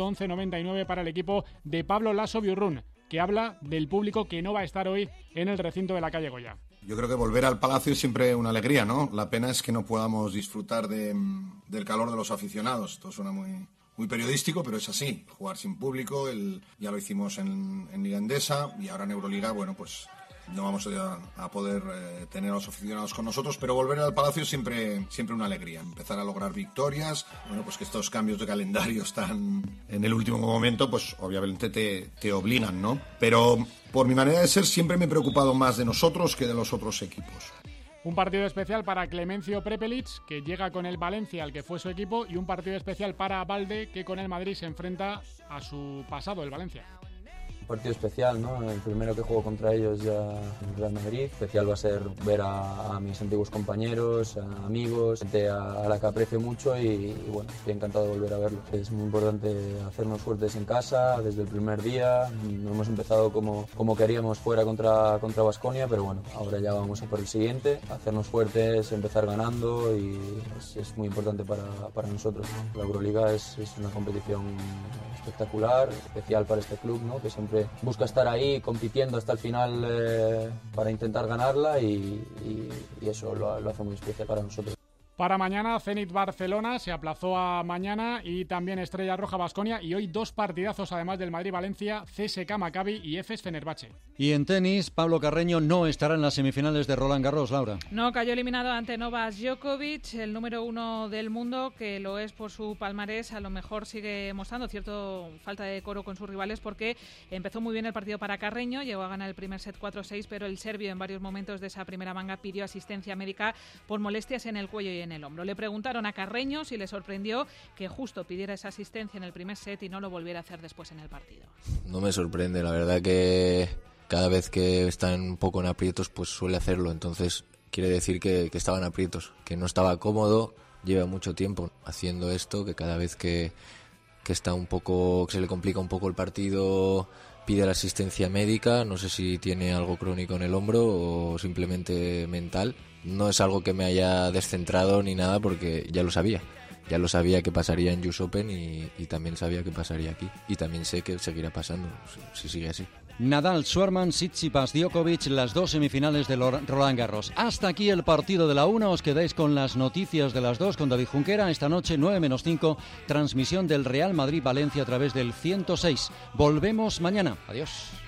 [SPEAKER 11] 111-99 para el equipo de Pablo Lasso Biurrun, que habla del público que no va a estar hoy en el recinto de la calle Goya.
[SPEAKER 17] Yo creo que volver al Palacio es siempre una alegría, ¿no? La pena es que no podamos disfrutar del calor de los aficionados. Esto suena muy periodístico, pero es así. Jugar sin público, ya lo hicimos en Liga Endesa y ahora en Euroliga, bueno, pues no vamos a poder tener a los aficionados con nosotros, pero volver al Palacio es siempre una alegría. Empezar a lograr victorias, bueno, pues que estos cambios de calendario están en el último momento, pues obviamente te obligan, ¿no? Pero por mi manera de ser siempre me he preocupado más de nosotros que de los otros equipos.
[SPEAKER 11] Un partido especial para Clemencio Prepelic, que llega con el Valencia, al que fue su equipo, y un partido especial para Valde, que con el Madrid se enfrenta a su pasado, el Valencia.
[SPEAKER 18] Partido especial, ¿no? El primero que juego contra ellos ya en Real Madrid. Especial va a ser ver a mis antiguos compañeros, a amigos, gente a la que aprecio mucho y bueno, estoy encantado de volver a verlo. Es muy importante hacernos fuertes en casa desde el primer día. No hemos empezado como queríamos fuera contra Baskonia, pero bueno, ahora ya vamos a por el siguiente. Hacernos fuertes, empezar ganando y es muy importante para nosotros. La Euroliga es una competición espectacular, especial para este club, ¿no? Que siempre busca estar ahí compitiendo hasta el final para intentar ganarla y eso lo hace muy especial para nosotros.
[SPEAKER 11] Para mañana, Zenit Barcelona se aplazó a mañana y también Estrella Roja Baskonia, y hoy 2 partidazos además del Madrid-Valencia, CSKA Maccabi y Efes Fenerbahce.
[SPEAKER 2] Y en tenis, Pablo Carreño no estará en las semifinales de Roland Garros, Laura.
[SPEAKER 16] No, cayó eliminado ante Novak Djokovic, el número 1 del mundo, que lo es por su palmarés. A lo mejor sigue mostrando cierto falta de decoro con sus rivales porque empezó muy bien el partido para Carreño, llegó a ganar el primer set 4-6, pero el serbio en varios momentos de esa primera manga pidió asistencia médica por molestias en el cuello y en el hombro. Le preguntaron a Carreño si le sorprendió que justo pidiera esa asistencia en el primer set y no lo volviera a hacer después en el partido.
[SPEAKER 19] No me sorprende, la verdad que cada vez que están un poco en aprietos pues suele hacerlo, entonces quiere decir que estaba en aprietos, que no estaba cómodo, lleva mucho tiempo haciendo esto, que cada vez que está un poco, que se le complica un poco el partido, pide la asistencia médica. No sé si tiene algo crónico en el hombro o simplemente mental. No es algo que me haya descentrado ni nada porque ya lo sabía que pasaría en US Open y también sabía que pasaría aquí y también sé que seguirá pasando si sigue así.
[SPEAKER 2] Nadal, Schwarman, Tsitsipas, Djokovic, las 2 semifinales de Roland Garros. Hasta aquí el partido de la 1. Os quedáis con las noticias de las 2 con David Junquera. Esta noche 9:05, transmisión del Real Madrid-Valencia a través del 106. Volvemos mañana. Adiós.